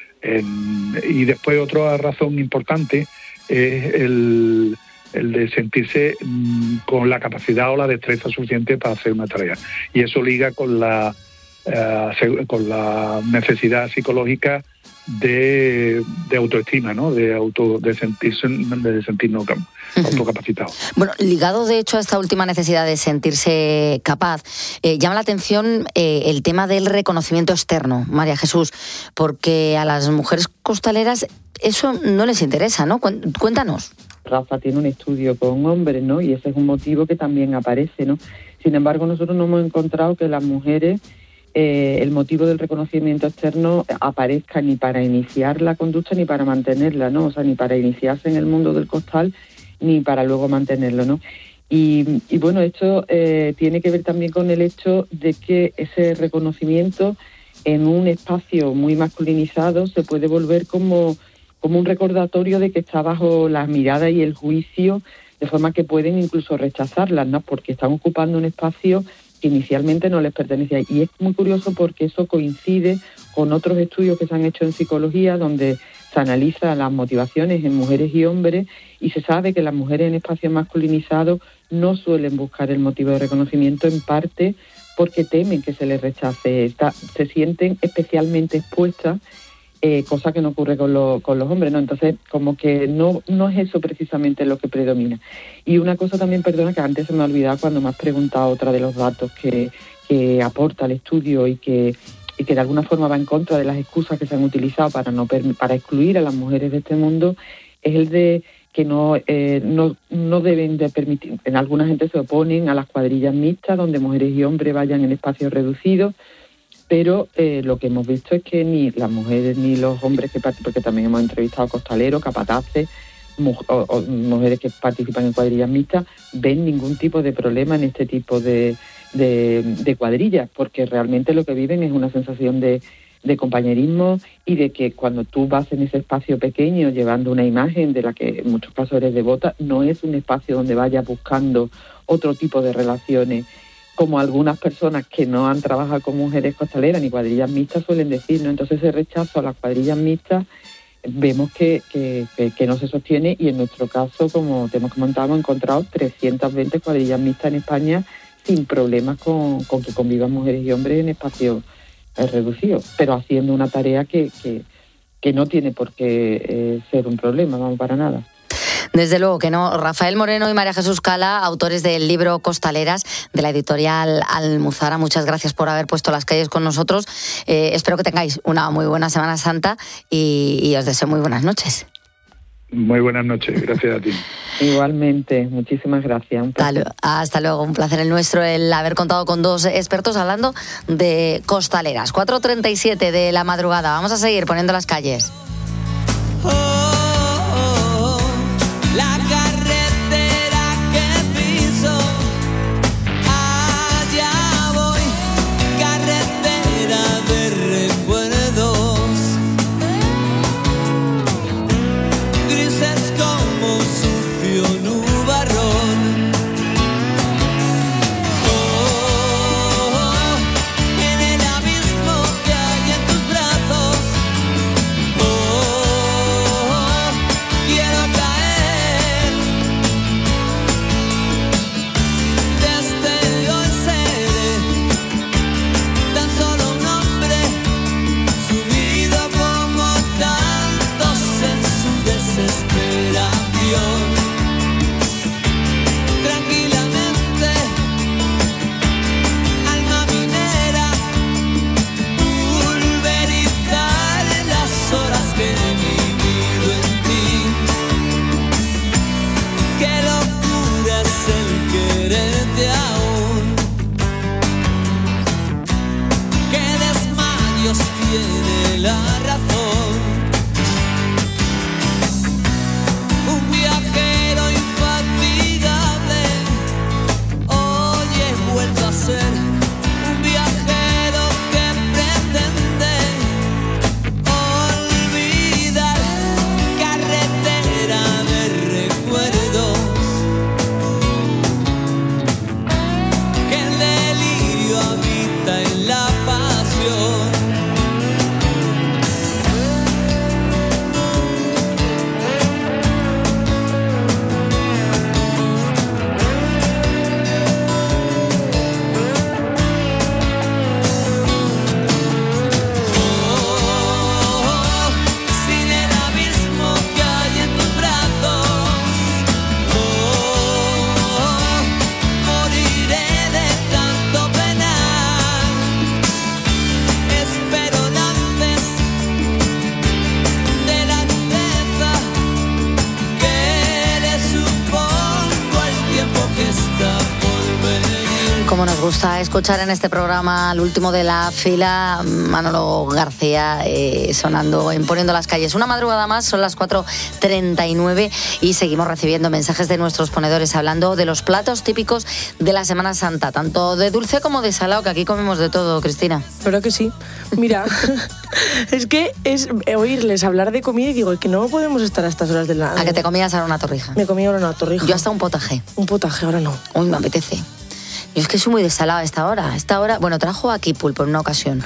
En, y después otra razón importante es el, el de sentirse mmm, con la capacidad o la destreza suficiente para hacer una tarea. Y eso liga con la, uh, con la necesidad psicológica de, de autoestima, ¿no? De auto, de sentirse, de sentirnos autocapacitados. Bueno, ligado de hecho a esta última necesidad de sentirse capaz, eh, llama la atención eh, el tema del reconocimiento externo, María Jesús, porque a las mujeres costaleras eso no les interesa, ¿no? Cuéntanos. Rafa tiene un estudio con hombres, ¿no? Y ese es un motivo que también aparece, ¿no? Sin embargo, nosotros no hemos encontrado que las mujeres Eh, el motivo del reconocimiento externo aparezca ni para iniciar la conducta ni para mantenerla, ¿no? O sea, ni para iniciarse en el mundo del costal ni para luego mantenerlo, ¿no? Y, y bueno, esto eh, tiene que ver también con el hecho de que ese reconocimiento en un espacio muy masculinizado se puede volver como, como un recordatorio de que está bajo la mirada y el juicio, de forma que pueden incluso rechazarlas, ¿no? Porque están ocupando un espacio que inicialmente no les pertenecía. Y es muy curioso porque eso coincide con otros estudios que se han hecho en psicología, donde se analiza las motivaciones en mujeres y hombres, y se sabe que las mujeres en espacios masculinizados no suelen buscar el motivo de reconocimiento, en parte porque temen que se les rechace. Está, se sienten especialmente expuestas, eh, cosa que no ocurre con, lo, con los hombres, ¿no? Entonces, como que no, no es eso precisamente lo que predomina. Y una cosa también, perdona, que antes se me ha olvidado cuando me has preguntado otra de los datos que, que aporta el estudio y que, y que de alguna forma va en contra de las excusas que se han utilizado para, no, para excluir a las mujeres de este mundo, es el de que no, eh, no, no deben de permitir, en alguna gente se oponen a las cuadrillas mixtas, donde mujeres y hombres vayan en espacios reducidos, pero eh, lo que hemos visto es que ni las mujeres ni los hombres que participan, porque también hemos entrevistado costaleros, capataces, mu- o, o mujeres que participan en cuadrillas mixtas, ven ningún tipo de problema en este tipo de, de, de cuadrillas, porque realmente lo que viven es una sensación de, de compañerismo y de que cuando tú vas en ese espacio pequeño llevando una imagen de la que en muchos casos eres devota, no es un espacio donde vayas buscando otro tipo de relaciones, como algunas personas que no han trabajado con mujeres costaleras ni cuadrillas mixtas suelen decir, ¿no? Entonces ese rechazo a las cuadrillas mixtas vemos que, que, que, que no se sostiene, y en nuestro caso, como te hemos comentado, hemos encontrado trescientas veinte cuadrillas mixtas en España sin problemas con, con que convivan mujeres y hombres en espacios eh, reducidos, pero haciendo una tarea que, que, que no tiene por qué eh, ser un problema, vamos, para nada. Desde luego que no. Rafael Moreno y María Jesús Cala, autores del libro Costaleras, de la editorial Almuzara, muchas gracias por haber puesto las calles con nosotros. Eh, espero que tengáis una muy buena Semana Santa y, y os deseo muy buenas noches. Muy buenas noches, gracias a ti. Igualmente, muchísimas gracias. Hasta, hasta luego, un placer el nuestro el haber contado con dos expertos hablando de costaleras. cuatro treinta y siete de la madrugada, vamos a seguir poniendo las calles. La carretera que piso, allá voy, carretera de recuerdos, grises como sucio nubarrón. Oh, en el abismo que hay en tus brazos, oh, quiero caer. Tranquilamente, alma minera, pulverizar las horas que he vivido en ti. Qué locura es el quererte aún. Qué desmayos tiene la razón. Un viajero infatigable, hoy he vuelto a ser un viajero que pretende olvidar, carretera de recuerdos, que el delirio habita en la pasión. Como nos gusta escuchar en este programa al último de la fila, Manolo García eh, sonando en Poniendo las Calles. Una madrugada más, son las cuatro treinta y nueve y seguimos recibiendo mensajes de nuestros ponedores hablando de los platos típicos de la Semana Santa, tanto de dulce como de salado, que aquí comemos de todo, Cristina. ¿Verdad que sí? Mira, es que es oírles hablar de comida y digo que no podemos estar a estas horas de la... ¿A que te comías ahora una torrija? Me comí ahora una torrija. Yo hasta un potaje. Un potaje, ahora no. Uy, me apetece. Yo es que soy muy desalada a esta hora. A esta hora, bueno, trajo aquí Pulpo en una ocasión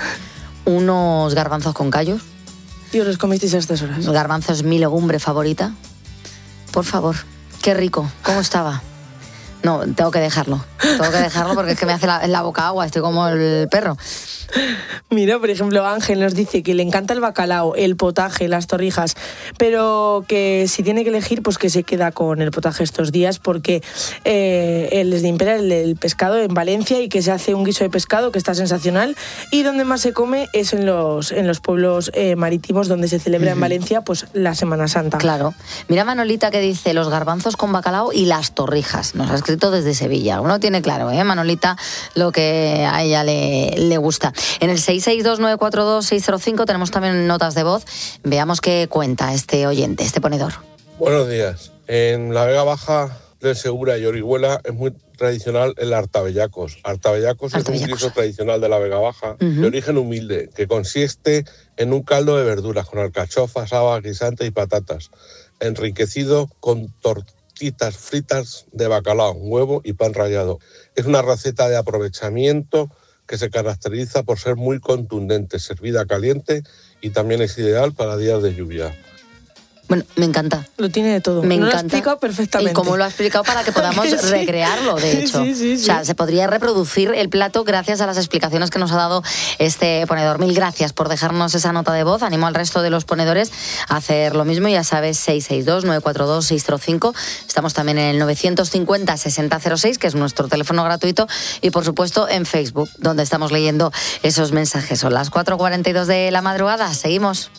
unos garbanzos con callos. ¿Y os los comisteis a estas horas? Los garbanzos es mi legumbre favorita. Por favor, qué rico. ¿Cómo estaba? No, tengo que dejarlo. Tengo que dejarlo porque es que me hace la, la boca agua. Estoy como el perro. Mira, por ejemplo, Ángel nos dice que le encanta el bacalao, el potaje, las torrijas, pero que si tiene que elegir, pues que se queda con el potaje estos días, porque eh, él es de Impera, el, el pescado en Valencia, y que se hace un guiso de pescado que está sensacional, y donde más se come es en los, en los pueblos eh, marítimos donde se celebra uh-huh. en Valencia pues la Semana Santa. Claro. Mira Manolita que dice los garbanzos con bacalao y las torrijas. Nos ha escrito desde Sevilla. Uno tiene claro, ¿eh, Manolita, lo que a ella le, le gusta. En el seis seis dos nueve cuatro dos seis cero cinco tenemos también notas de voz. Veamos qué cuenta este oyente, este ponedor. Buenos días. En la Vega Baja del Segura y Orihuela es muy tradicional el artabellacos. Artabellacos, artabellacos. Es un guiso tradicional de la Vega Baja, uh-huh. de origen humilde, que consiste en un caldo de verduras con alcachofas, habas, guisantes y patatas, enriquecido con tortitas fritas de bacalao, huevo y pan rallado. Es una receta de aprovechamiento que se caracteriza por ser muy contundente, servida caliente, y también es ideal para días de lluvia. Bueno, me encanta. Lo tiene de todo. Me no encanta. Lo ha explicado perfectamente. Y cómo lo ha explicado para que podamos sí. recrearlo, de hecho. Sí, sí, sí. O sea, se podría reproducir el plato gracias a las explicaciones que nos ha dado este ponedor. Mil gracias por dejarnos esa nota de voz. Animo al resto de los ponedores a hacer lo mismo. Ya sabes, seis seis dos nueve cuatro dos seis cero cinco. Estamos también en el novecientos cincuenta sesenta cero seis, que es nuestro teléfono gratuito. Y, por supuesto, en Facebook, donde estamos leyendo esos mensajes. Son las cuatro cuarenta y dos de la madrugada. Seguimos.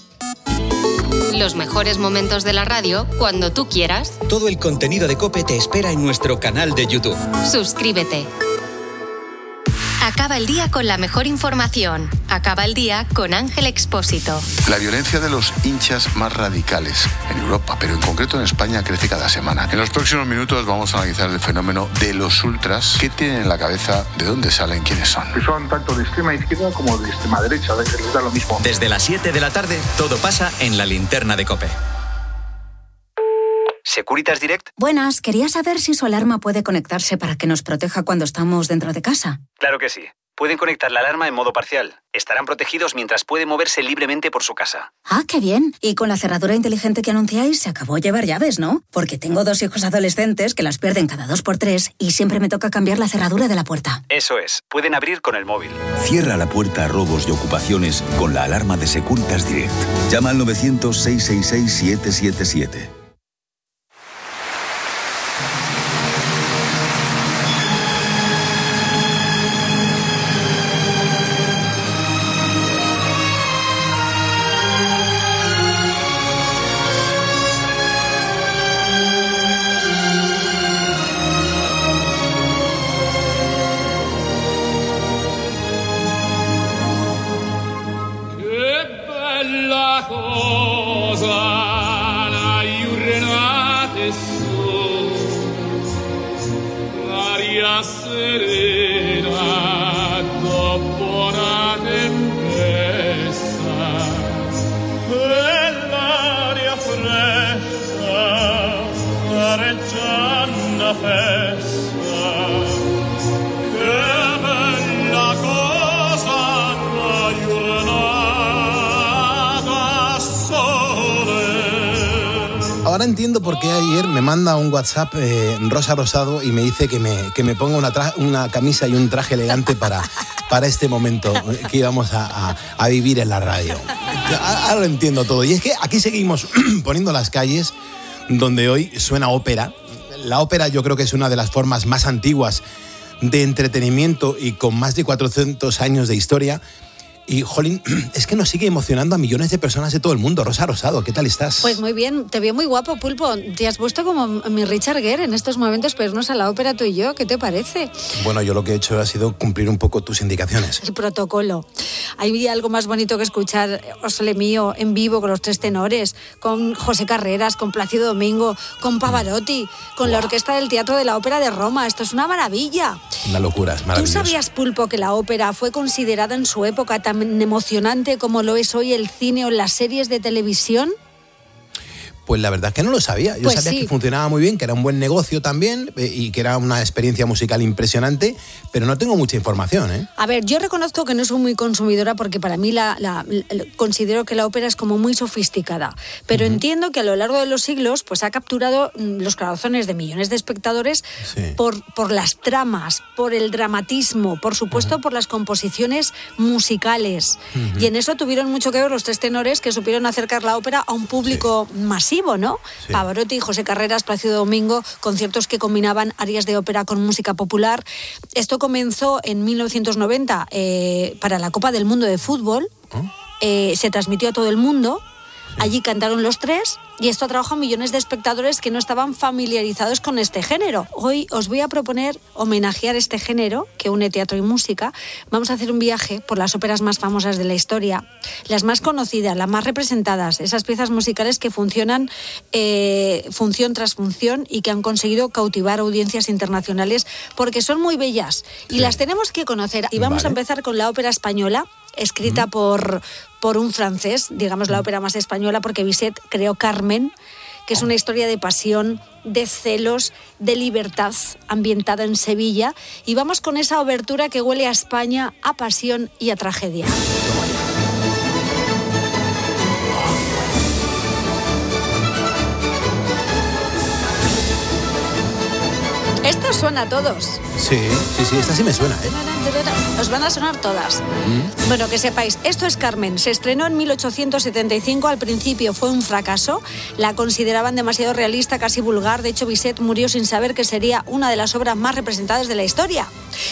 Los mejores momentos de la radio cuando tú quieras. Todo el contenido de COPE te espera en nuestro canal de YouTube. Suscríbete. Acaba el día con la mejor información. Acaba el día con Ángel Expósito. La violencia de los hinchas más radicales en Europa, pero en concreto en España, crece cada semana. En los próximos minutos vamos a analizar el fenómeno de los ultras. ¿Qué tienen en la cabeza? ¿De dónde salen? ¿Quiénes son? Que son tanto de extrema izquierda como de extrema derecha. De que les da lo mismo. Desde las siete de la tarde, todo pasa en la linterna de COPE. Securitas Direct. Buenas, quería saber si su alarma puede conectarse para que nos proteja cuando estamos dentro de casa. Claro que sí. Pueden conectar la alarma en modo parcial. Estarán protegidos mientras puede moverse libremente por su casa. Ah, qué bien. Y con la cerradura inteligente que anunciáis, se acabó llevar llaves, ¿no? Porque tengo dos hijos adolescentes que las pierden cada dos por tres y siempre me toca cambiar la cerradura de la puerta. Eso es. Pueden abrir con el móvil. Cierra la puerta a robos y ocupaciones con la alarma de Securitas Direct. Llama al novecientos seis seis seis siete siete siete. Ahora entiendo por qué ayer me manda un WhatsApp eh, Rosa Rosado y me dice que me, que me ponga una, tra- una camisa y un traje elegante para, para este momento que íbamos a, a, a vivir en la radio. Ahora lo entiendo todo. Y es que aquí seguimos poniendo las calles donde hoy suena ópera. La ópera yo creo que es una de las formas más antiguas de entretenimiento y con más de cuatrocientos años de historia. Y, jolín, es que nos sigue emocionando a millones de personas de todo el mundo. Rosa Rosado, ¿qué tal estás? Pues muy bien, te veo muy guapo, Pulpo. Te has puesto como mi Richard Gere en estos momentos para irnos a la ópera tú y yo. ¿Qué te parece? Bueno, yo lo que he hecho ha sido cumplir un poco tus indicaciones. El protocolo. Hay algo más bonito que escuchar Osole Mío en vivo con los tres tenores, con José Carreras, con Plácido Domingo, con Pavarotti, con la Orquesta del Teatro de la Ópera de Roma. Esto es una maravilla. Una locura, es maravilloso. ¿Tú sabías, Pulpo, que la ópera fue considerada en su época tan emocionante como lo es hoy el cine o las series de televisión? Pues la verdad es que no lo sabía. Yo pues sabía sí. que funcionaba muy bien, que era un buen negocio también eh, y que era una experiencia musical impresionante, pero no tengo mucha información, ¿eh? A ver, yo reconozco que no soy muy consumidora porque para mí la, la, la, considero que la ópera es como muy sofisticada, pero uh-huh. entiendo que a lo largo de los siglos pues ha capturado los corazones de millones de espectadores sí. por, por las tramas, por el dramatismo, por supuesto uh-huh. por las composiciones musicales. Uh-huh. Y en eso tuvieron mucho que ver los tres tenores que supieron acercar la ópera a un público sí. masivo. ¿No? Sí. Pavarotti, José Carreras, Plácido Domingo, conciertos que combinaban arias de ópera con música popular. Esto comenzó en mil novecientos noventa eh, para la Copa del Mundo de Fútbol. ¿Oh? Eh, se transmitió a todo el mundo. Sí. Allí cantaron los tres y esto atrajo a millones de espectadores que no estaban familiarizados con este género. Hoy os voy a proponer homenajear este género que une teatro y música. Vamos a hacer un viaje por las óperas más famosas de la historia, las más conocidas, las más representadas, esas piezas musicales que funcionan eh, función tras función y que han conseguido cautivar audiencias internacionales porque son muy bellas y sí. las tenemos que conocer. Y vamos vale. a empezar con la ópera española, escrita mm. por, por un francés, digamos la ópera más española, porque Bizet creó Carmen, que es una historia de pasión, de celos, de libertad, ambientada en Sevilla. Y vamos con esa obertura que huele a España, a pasión y a tragedia. Esto suena a todos. Sí, sí, sí, esta sí me suena, ¿eh? Os van a sonar todas. Mm. Bueno, que sepáis, esto es Carmen. Se estrenó en mil ochocientos setenta y cinco. Al principio fue un fracaso. La consideraban demasiado realista, casi vulgar. De hecho, Bizet murió sin saber que sería una de las obras más representadas de la historia.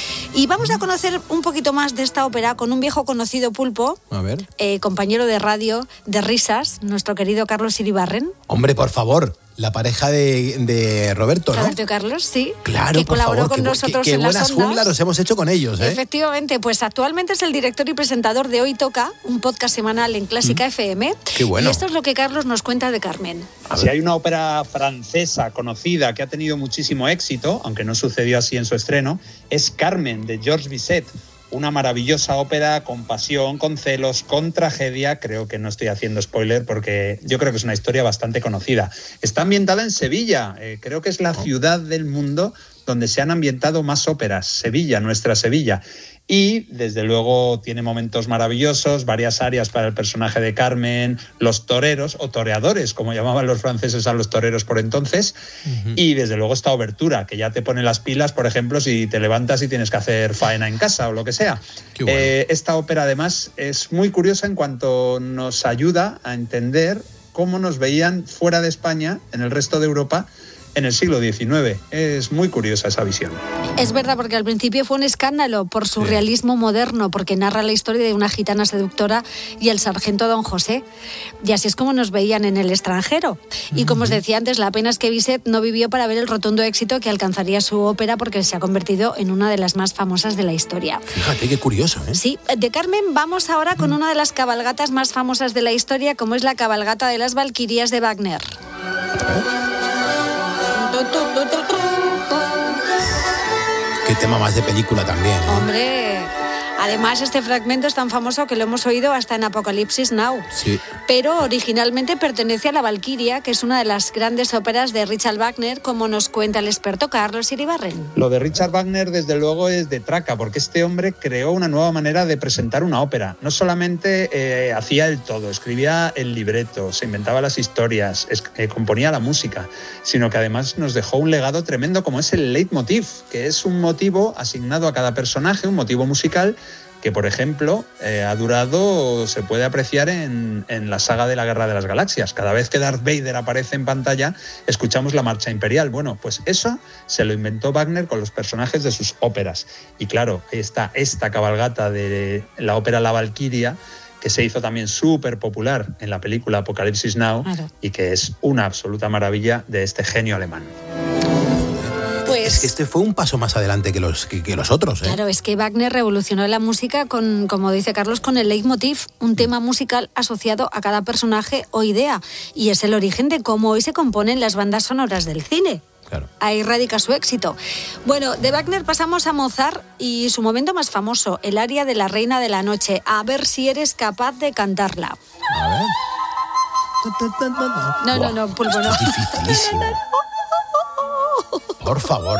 Y vamos a conocer un poquito más de esta ópera con un viejo conocido, Pulpo. A ver. Eh, compañero de radio, de risas, nuestro querido Carlos Iribarren. Hombre, por favor. La pareja de, de Roberto, ¿no? Roberto y Carlos, sí. Claro, que por colaboró favor, con qué, nosotros qué, qué en las buenas ondas. junglas nos hemos hecho con ellos, ¿eh? Efectivamente, pues actualmente es el director y presentador de Hoy Toca, un podcast semanal en Clásica mm. F M. Qué bueno. Y esto es lo que Carlos nos cuenta de Carmen. Si hay una ópera francesa conocida que ha tenido muchísimo éxito, aunque no sucedió así en su estreno, es Carmen, de Georges Bizet. Una maravillosa ópera con pasión, con celos, con tragedia. Creo que no estoy haciendo spoiler porque yo creo que es una historia bastante conocida. Está ambientada en Sevilla. Eh, creo que es la ciudad del mundo donde se han ambientado más óperas. Sevilla, nuestra Sevilla. Y, desde luego, tiene momentos maravillosos, varias áreas para el personaje de Carmen, los toreros, o toreadores, como llamaban los franceses a los toreros por entonces, uh-huh. y, desde luego, esta obertura, que ya te pone las pilas, por ejemplo, si te levantas y tienes que hacer faena en casa o lo que sea. Qué bueno. eh, esta ópera, además, es muy curiosa en cuanto nos ayuda a entender cómo nos veían fuera de España, en el resto de Europa, en el siglo diecinueve. Es muy curiosa esa visión. Es verdad, porque al principio fue un escándalo por su sí. realismo moderno, porque narra la historia de una gitana seductora y el sargento Don José. Y así es como nos veían en el extranjero. Y como uh-huh. os decía antes, la pena es que Bizet no vivió para ver el rotundo éxito que alcanzaría su ópera, porque se ha convertido en una de las más famosas de la historia. Fíjate, qué curioso, ¿eh? Sí, de Carmen vamos ahora con una de las cabalgatas más famosas de la historia, como es la cabalgata de las Valquirias de Wagner. Qué tema más de película también, ¿eh? Hombre, además este fragmento es tan famoso que lo hemos oído hasta en Apocalipsis Now. Sí. Pero originalmente pertenece a La Valquiria, que es una de las grandes óperas de Richard Wagner, como nos cuenta el experto Carlos Iribarren. Lo de Richard Wagner, desde luego, es de traca, porque este hombre creó una nueva manera de presentar una ópera. No solamente eh, hacía el todo, escribía el libreto, se inventaba las historias, es, eh, componía la música, sino que además nos dejó un legado tremendo como es el leitmotiv, que es un motivo asignado a cada personaje, un motivo musical, que por ejemplo eh, ha durado, se puede apreciar en, en la saga de la Guerra de las Galaxias. Cada vez que Darth Vader aparece en pantalla, escuchamos la marcha imperial. Bueno, pues eso se lo inventó Wagner con los personajes de sus óperas. Y claro, ahí está esta cabalgata de la ópera La Valquiria, que se hizo también súper popular en la película Apocalipsis Now, claro, y que es una absoluta maravilla de este genio alemán. Pues, es que este fue un paso más adelante que los, que, que los otros. ¿eh? Claro, es que Wagner revolucionó la música con, como dice Carlos, con el leitmotiv, un tema musical asociado a cada personaje o idea. Y es el origen de cómo hoy se componen las bandas sonoras del cine. Claro. Ahí radica su éxito. Bueno, de Wagner pasamos a Mozart y su momento más famoso, el aria de la Reina de la Noche. A ver si eres capaz de cantarla. A ver. No, no, no, Pulpo, no. Es dificilísimo. Por favor.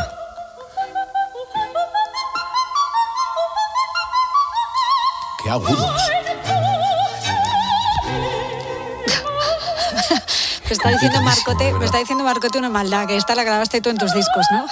Qué agudos. Me está diciendo Marcote, me está diciendo Marcote una maldad, que esta la grabaste tú en tus discos, ¿no?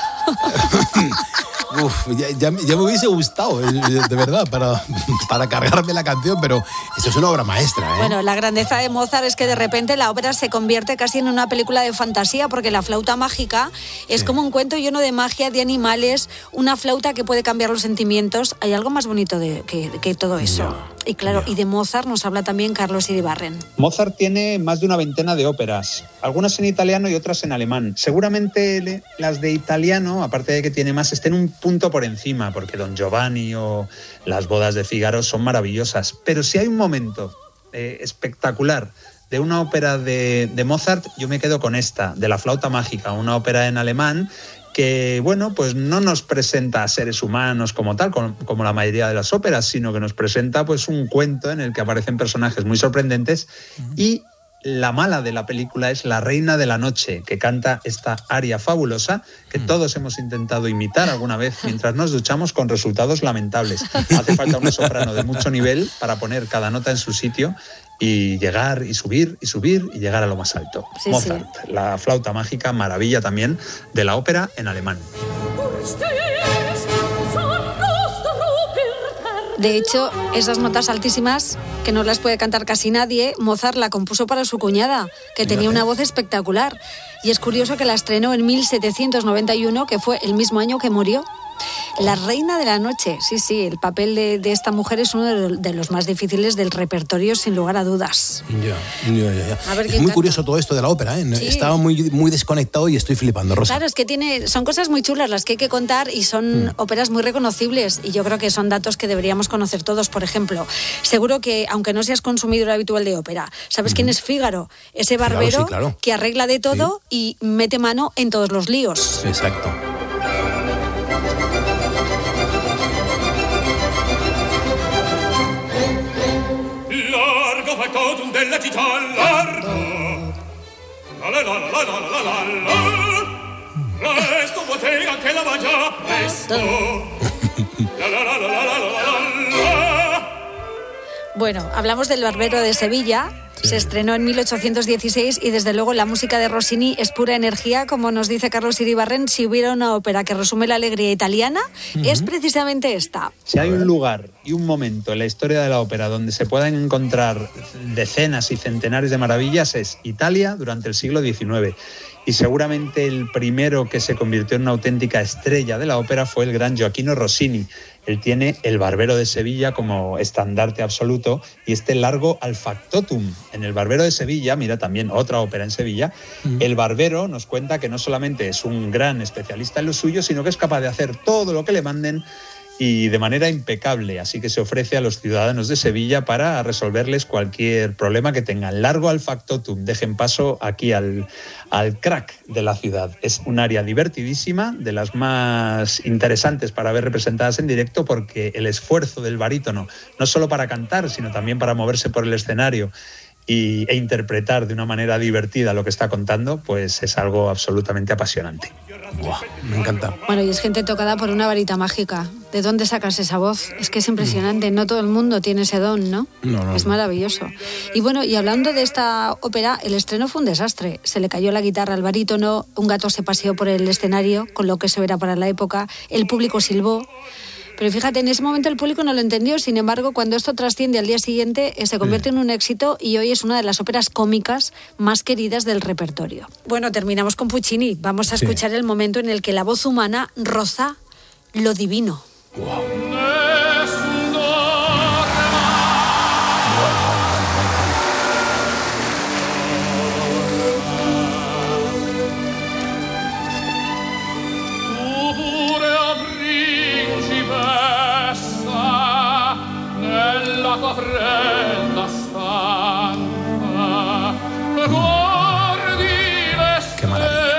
Uf, ya, ya, ya me hubiese gustado, de verdad, para, para cargarme la canción, pero esto es una obra maestra, ¿eh? Bueno, la grandeza de Mozart es que de repente la ópera se convierte casi en una película de fantasía, porque la flauta mágica es sí. como un cuento lleno de magia, de animales, una flauta que puede cambiar los sentimientos. Hay algo más bonito de, que, que todo eso. No. Y claro, y de Mozart nos habla también Carlos Iribarren. Mozart tiene más de una veintena de óperas, algunas en italiano y otras en alemán. Seguramente las de italiano, aparte de que tiene más, estén un punto por encima, porque Don Giovanni o Las bodas de Fígaro son maravillosas. Pero si hay un momento eh, espectacular de una ópera de, de Mozart, yo me quedo con esta, de La flauta mágica, una ópera en alemán que, bueno, pues no nos presenta a seres humanos como tal, como, como la mayoría de las óperas, sino que nos presenta pues un cuento en el que aparecen personajes muy sorprendentes. Uh-huh. Y la mala de la película es la Reina de la Noche, que canta esta aria fabulosa que uh-huh. todos hemos intentado imitar alguna vez mientras nos duchamos, con resultados lamentables. Hace falta una soprano de mucho nivel para poner cada nota en su sitio y llegar y subir y subir y llegar a lo más alto. Sí, Mozart, sí. La flauta mágica, maravilla también de la ópera en alemán. De hecho, esas notas altísimas, que no las puede cantar casi nadie, Mozart la compuso para su cuñada, que tenía una voz espectacular. Y es curioso que la estrenó en mil setecientos noventa y uno, que fue el mismo año que murió. La Reina de la Noche, sí, sí, el papel de, de esta mujer es uno de, de los más difíciles del repertorio, sin lugar a dudas. Ya, ya, ya. ya. A ver, es muy canta. Curioso todo esto de la ópera, ¿eh? Sí. Estaba muy, muy desconectado y estoy flipando, Rosa. Claro, es que tiene, son cosas muy chulas las que hay que contar y son mm. óperas muy reconocibles, y yo creo que son datos que deberíamos conocer todos. Por ejemplo, seguro que, aunque no seas consumidor habitual de ópera, ¿sabes mm. quién es Fígaro? Ese barbero Fígaro, sí, claro. que arregla de todo sí. y mete mano en todos los líos. Exacto. Factotum della città largo. La la la la la la la la. Resto bottega che la va già presto. La la la la la la la la. Bueno, hablamos del Barbero de Sevilla. Sí. Se estrenó en mil ochocientos dieciséis y desde luego la música de Rossini es pura energía, como nos dice Carlos Iribarren. Si hubiera una ópera que resume la alegría italiana, uh-huh. es precisamente esta. Si hay un lugar y un momento en la historia de la ópera donde se puedan encontrar decenas y centenares de maravillas, es Italia durante el siglo diecinueve. Y seguramente el primero que se convirtió en una auténtica estrella de la ópera fue el gran Gioachino Rossini. Él tiene El Barbero de Sevilla como estandarte absoluto y este largo al factotum. En El Barbero de Sevilla, mira también otra ópera en Sevilla, mm. el barbero nos cuenta que no solamente es un gran especialista en lo suyo, sino que es capaz de hacer todo lo que le manden y de manera impecable. Así que se ofrece a los ciudadanos de Sevilla para resolverles cualquier problema que tengan. Largo al factotum, dejen paso aquí al, al crack de la ciudad. Es un área divertidísima, de las más interesantes para ver representadas en directo, porque el esfuerzo del barítono, no solo para cantar, sino también para moverse por el escenario y, e interpretar de una manera divertida lo que está contando, pues es algo absolutamente apasionante. Buah, me encanta. Bueno, y es gente tocada por una varita mágica. ¿De dónde sacas esa voz? Es que es impresionante. No todo el mundo tiene ese don, ¿no? No, no. Es maravilloso. Y bueno, y hablando de esta ópera, el estreno fue un desastre. Se le cayó la guitarra al barítono, un gato se paseó por el escenario, con lo que eso era para la época, el público silbó. Pero fíjate, en ese momento el público no lo entendió, sin embargo, cuando esto trasciende al día siguiente, eh, se convierte mm. en un éxito y hoy es una de las óperas cómicas más queridas del repertorio. Bueno, terminamos con Puccini. Vamos a escuchar sí. el momento en el que la voz humana roza lo divino. Wow. Qué maravilla.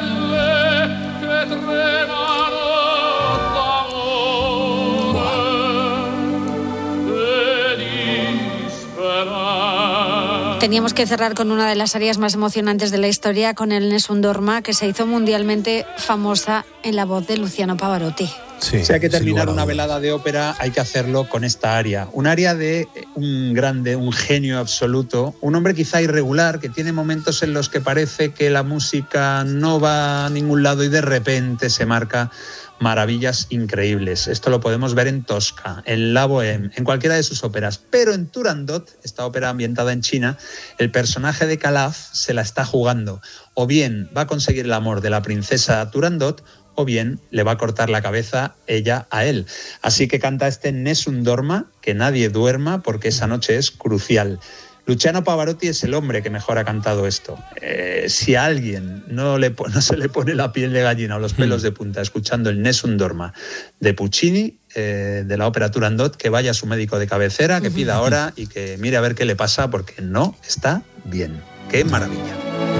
Teníamos que cerrar con una de las áreas más emocionantes de la historia, con el Nessun Dorma, que se hizo mundialmente famosa en la voz de Luciano Pavarotti. Sí, si hay que terminar una velada de ópera, hay que hacerlo con esta aria. Un aria de un grande, un genio absoluto, un hombre quizá irregular, que tiene momentos en los que parece que la música no va a ningún lado y de repente se marca maravillas increíbles. Esto lo podemos ver en Tosca, en La Bohème, en cualquiera de sus óperas. Pero en Turandot, esta ópera ambientada en China, el personaje de Calaf se la está jugando. O bien va a conseguir el amor de la princesa Turandot, o bien le va a cortar la cabeza ella a él. Así que canta este Nessun Dorma, que nadie duerma, porque esa noche es crucial. Luciano Pavarotti es el hombre que mejor ha cantado esto. Eh, si a alguien no, le, no se le pone la piel de gallina o los pelos de punta escuchando el Nessun Dorma de Puccini, eh, de la ópera Turandot, que vaya a su médico de cabecera, que pida hora y que mire a ver qué le pasa, porque no está bien. ¡Qué maravilla!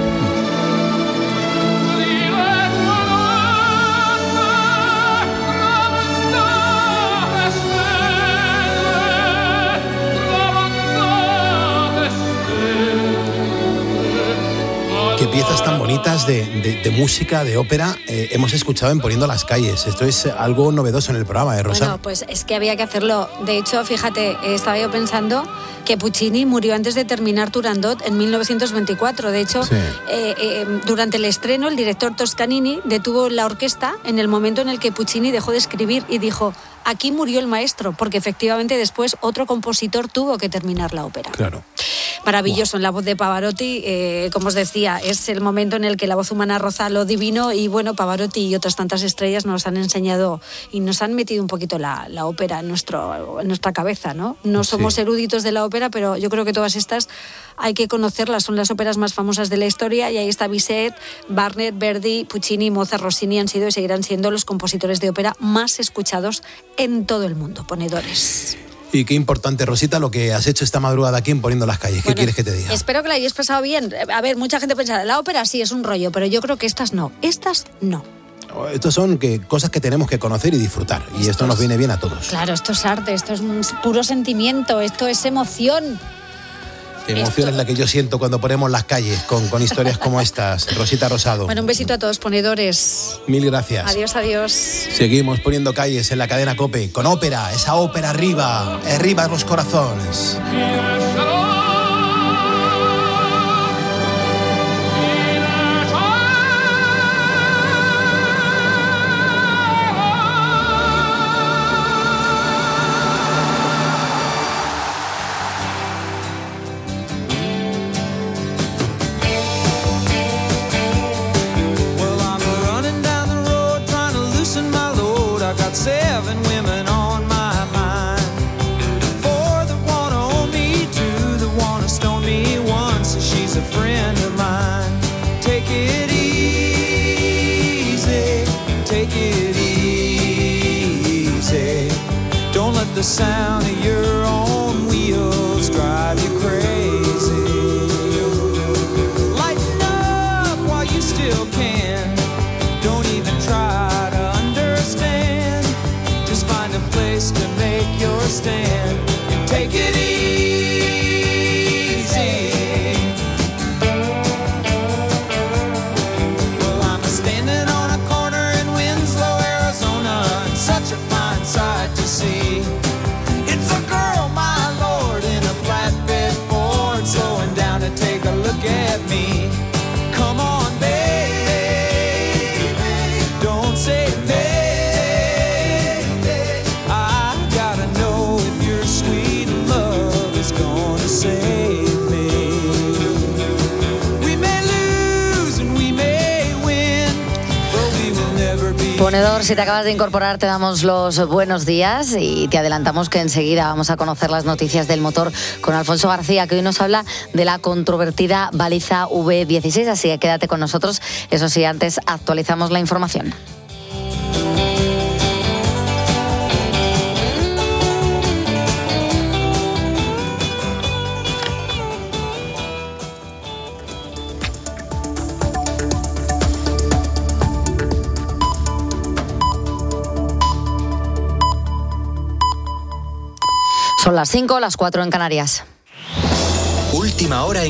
Qué piezas tan bonitas de, de, de música, de ópera, eh, hemos escuchado en Poniendo las Calles. Esto es algo novedoso en el programa, ¿eh, Rosa? Bueno, pues es que había que hacerlo. De hecho, fíjate, estaba yo pensando que Puccini murió antes de terminar Turandot en mil novecientos veinticuatro. De hecho, sí. eh, eh, durante el estreno, el director Toscanini detuvo la orquesta en el momento en el que Puccini dejó de escribir y dijo: aquí murió el maestro, porque efectivamente después otro compositor tuvo que terminar la ópera. Claro. Maravilloso en la voz de Pavarotti, eh, como os decía, es el momento en el que la voz humana roza lo divino y bueno, Pavarotti y otras tantas estrellas nos han enseñado y nos han metido un poquito la, la ópera en, nuestro, en nuestra cabeza, ¿no? No somos sí. eruditos de la ópera, pero yo creo que todas estas hay que conocerlas, son las óperas más famosas de la historia y ahí está Bizet, Wagner, Verdi, Puccini, Mozart, Rossini han sido y seguirán siendo los compositores de ópera más escuchados en todo el mundo. Ponedores. Y qué importante, Rosita, lo que has hecho esta madrugada aquí en Poniendo las Calles. ¿Qué bueno, quieres que te diga? Espero que la hayáis pasado bien. A ver, mucha gente piensa, la ópera sí es un rollo, pero yo creo que estas no. Estas no. Estos son que, cosas que tenemos que conocer y disfrutar. Y esto, esto nos viene bien a todos. Claro, esto es arte, esto es puro sentimiento, esto es emoción. Qué emoción Esto. es la que yo siento cuando ponemos las calles con, con historias como estas. Rosita Rosado. Bueno, un besito a todos, ponedores. Mil gracias. Adiós, adiós. Seguimos poniendo calles en la cadena COPE con ópera, esa ópera arriba, arriba los corazones. Seven women on my mind. For the one to own me, two, the one to stone me once. She's a friend of mine. Take it easy, take it easy. Don't let the sound of your own wheels drive you crazy. Lighten up while you still can. Don't even try to understand. Just find a place to make your stand and take it easy. Well, I'm standing on a corner in Winslow, Arizona, and such a fine sight to see. It's a girl Ponedor, si te acabas de incorporar, te damos los buenos días y te adelantamos que enseguida vamos a conocer las noticias del motor con Alfonso García, que hoy nos habla de la controvertida baliza V dieciséis, así que quédate con nosotros. Eso sí, antes actualizamos la información. Son las cinco, las cuatro en Canarias. Última hora en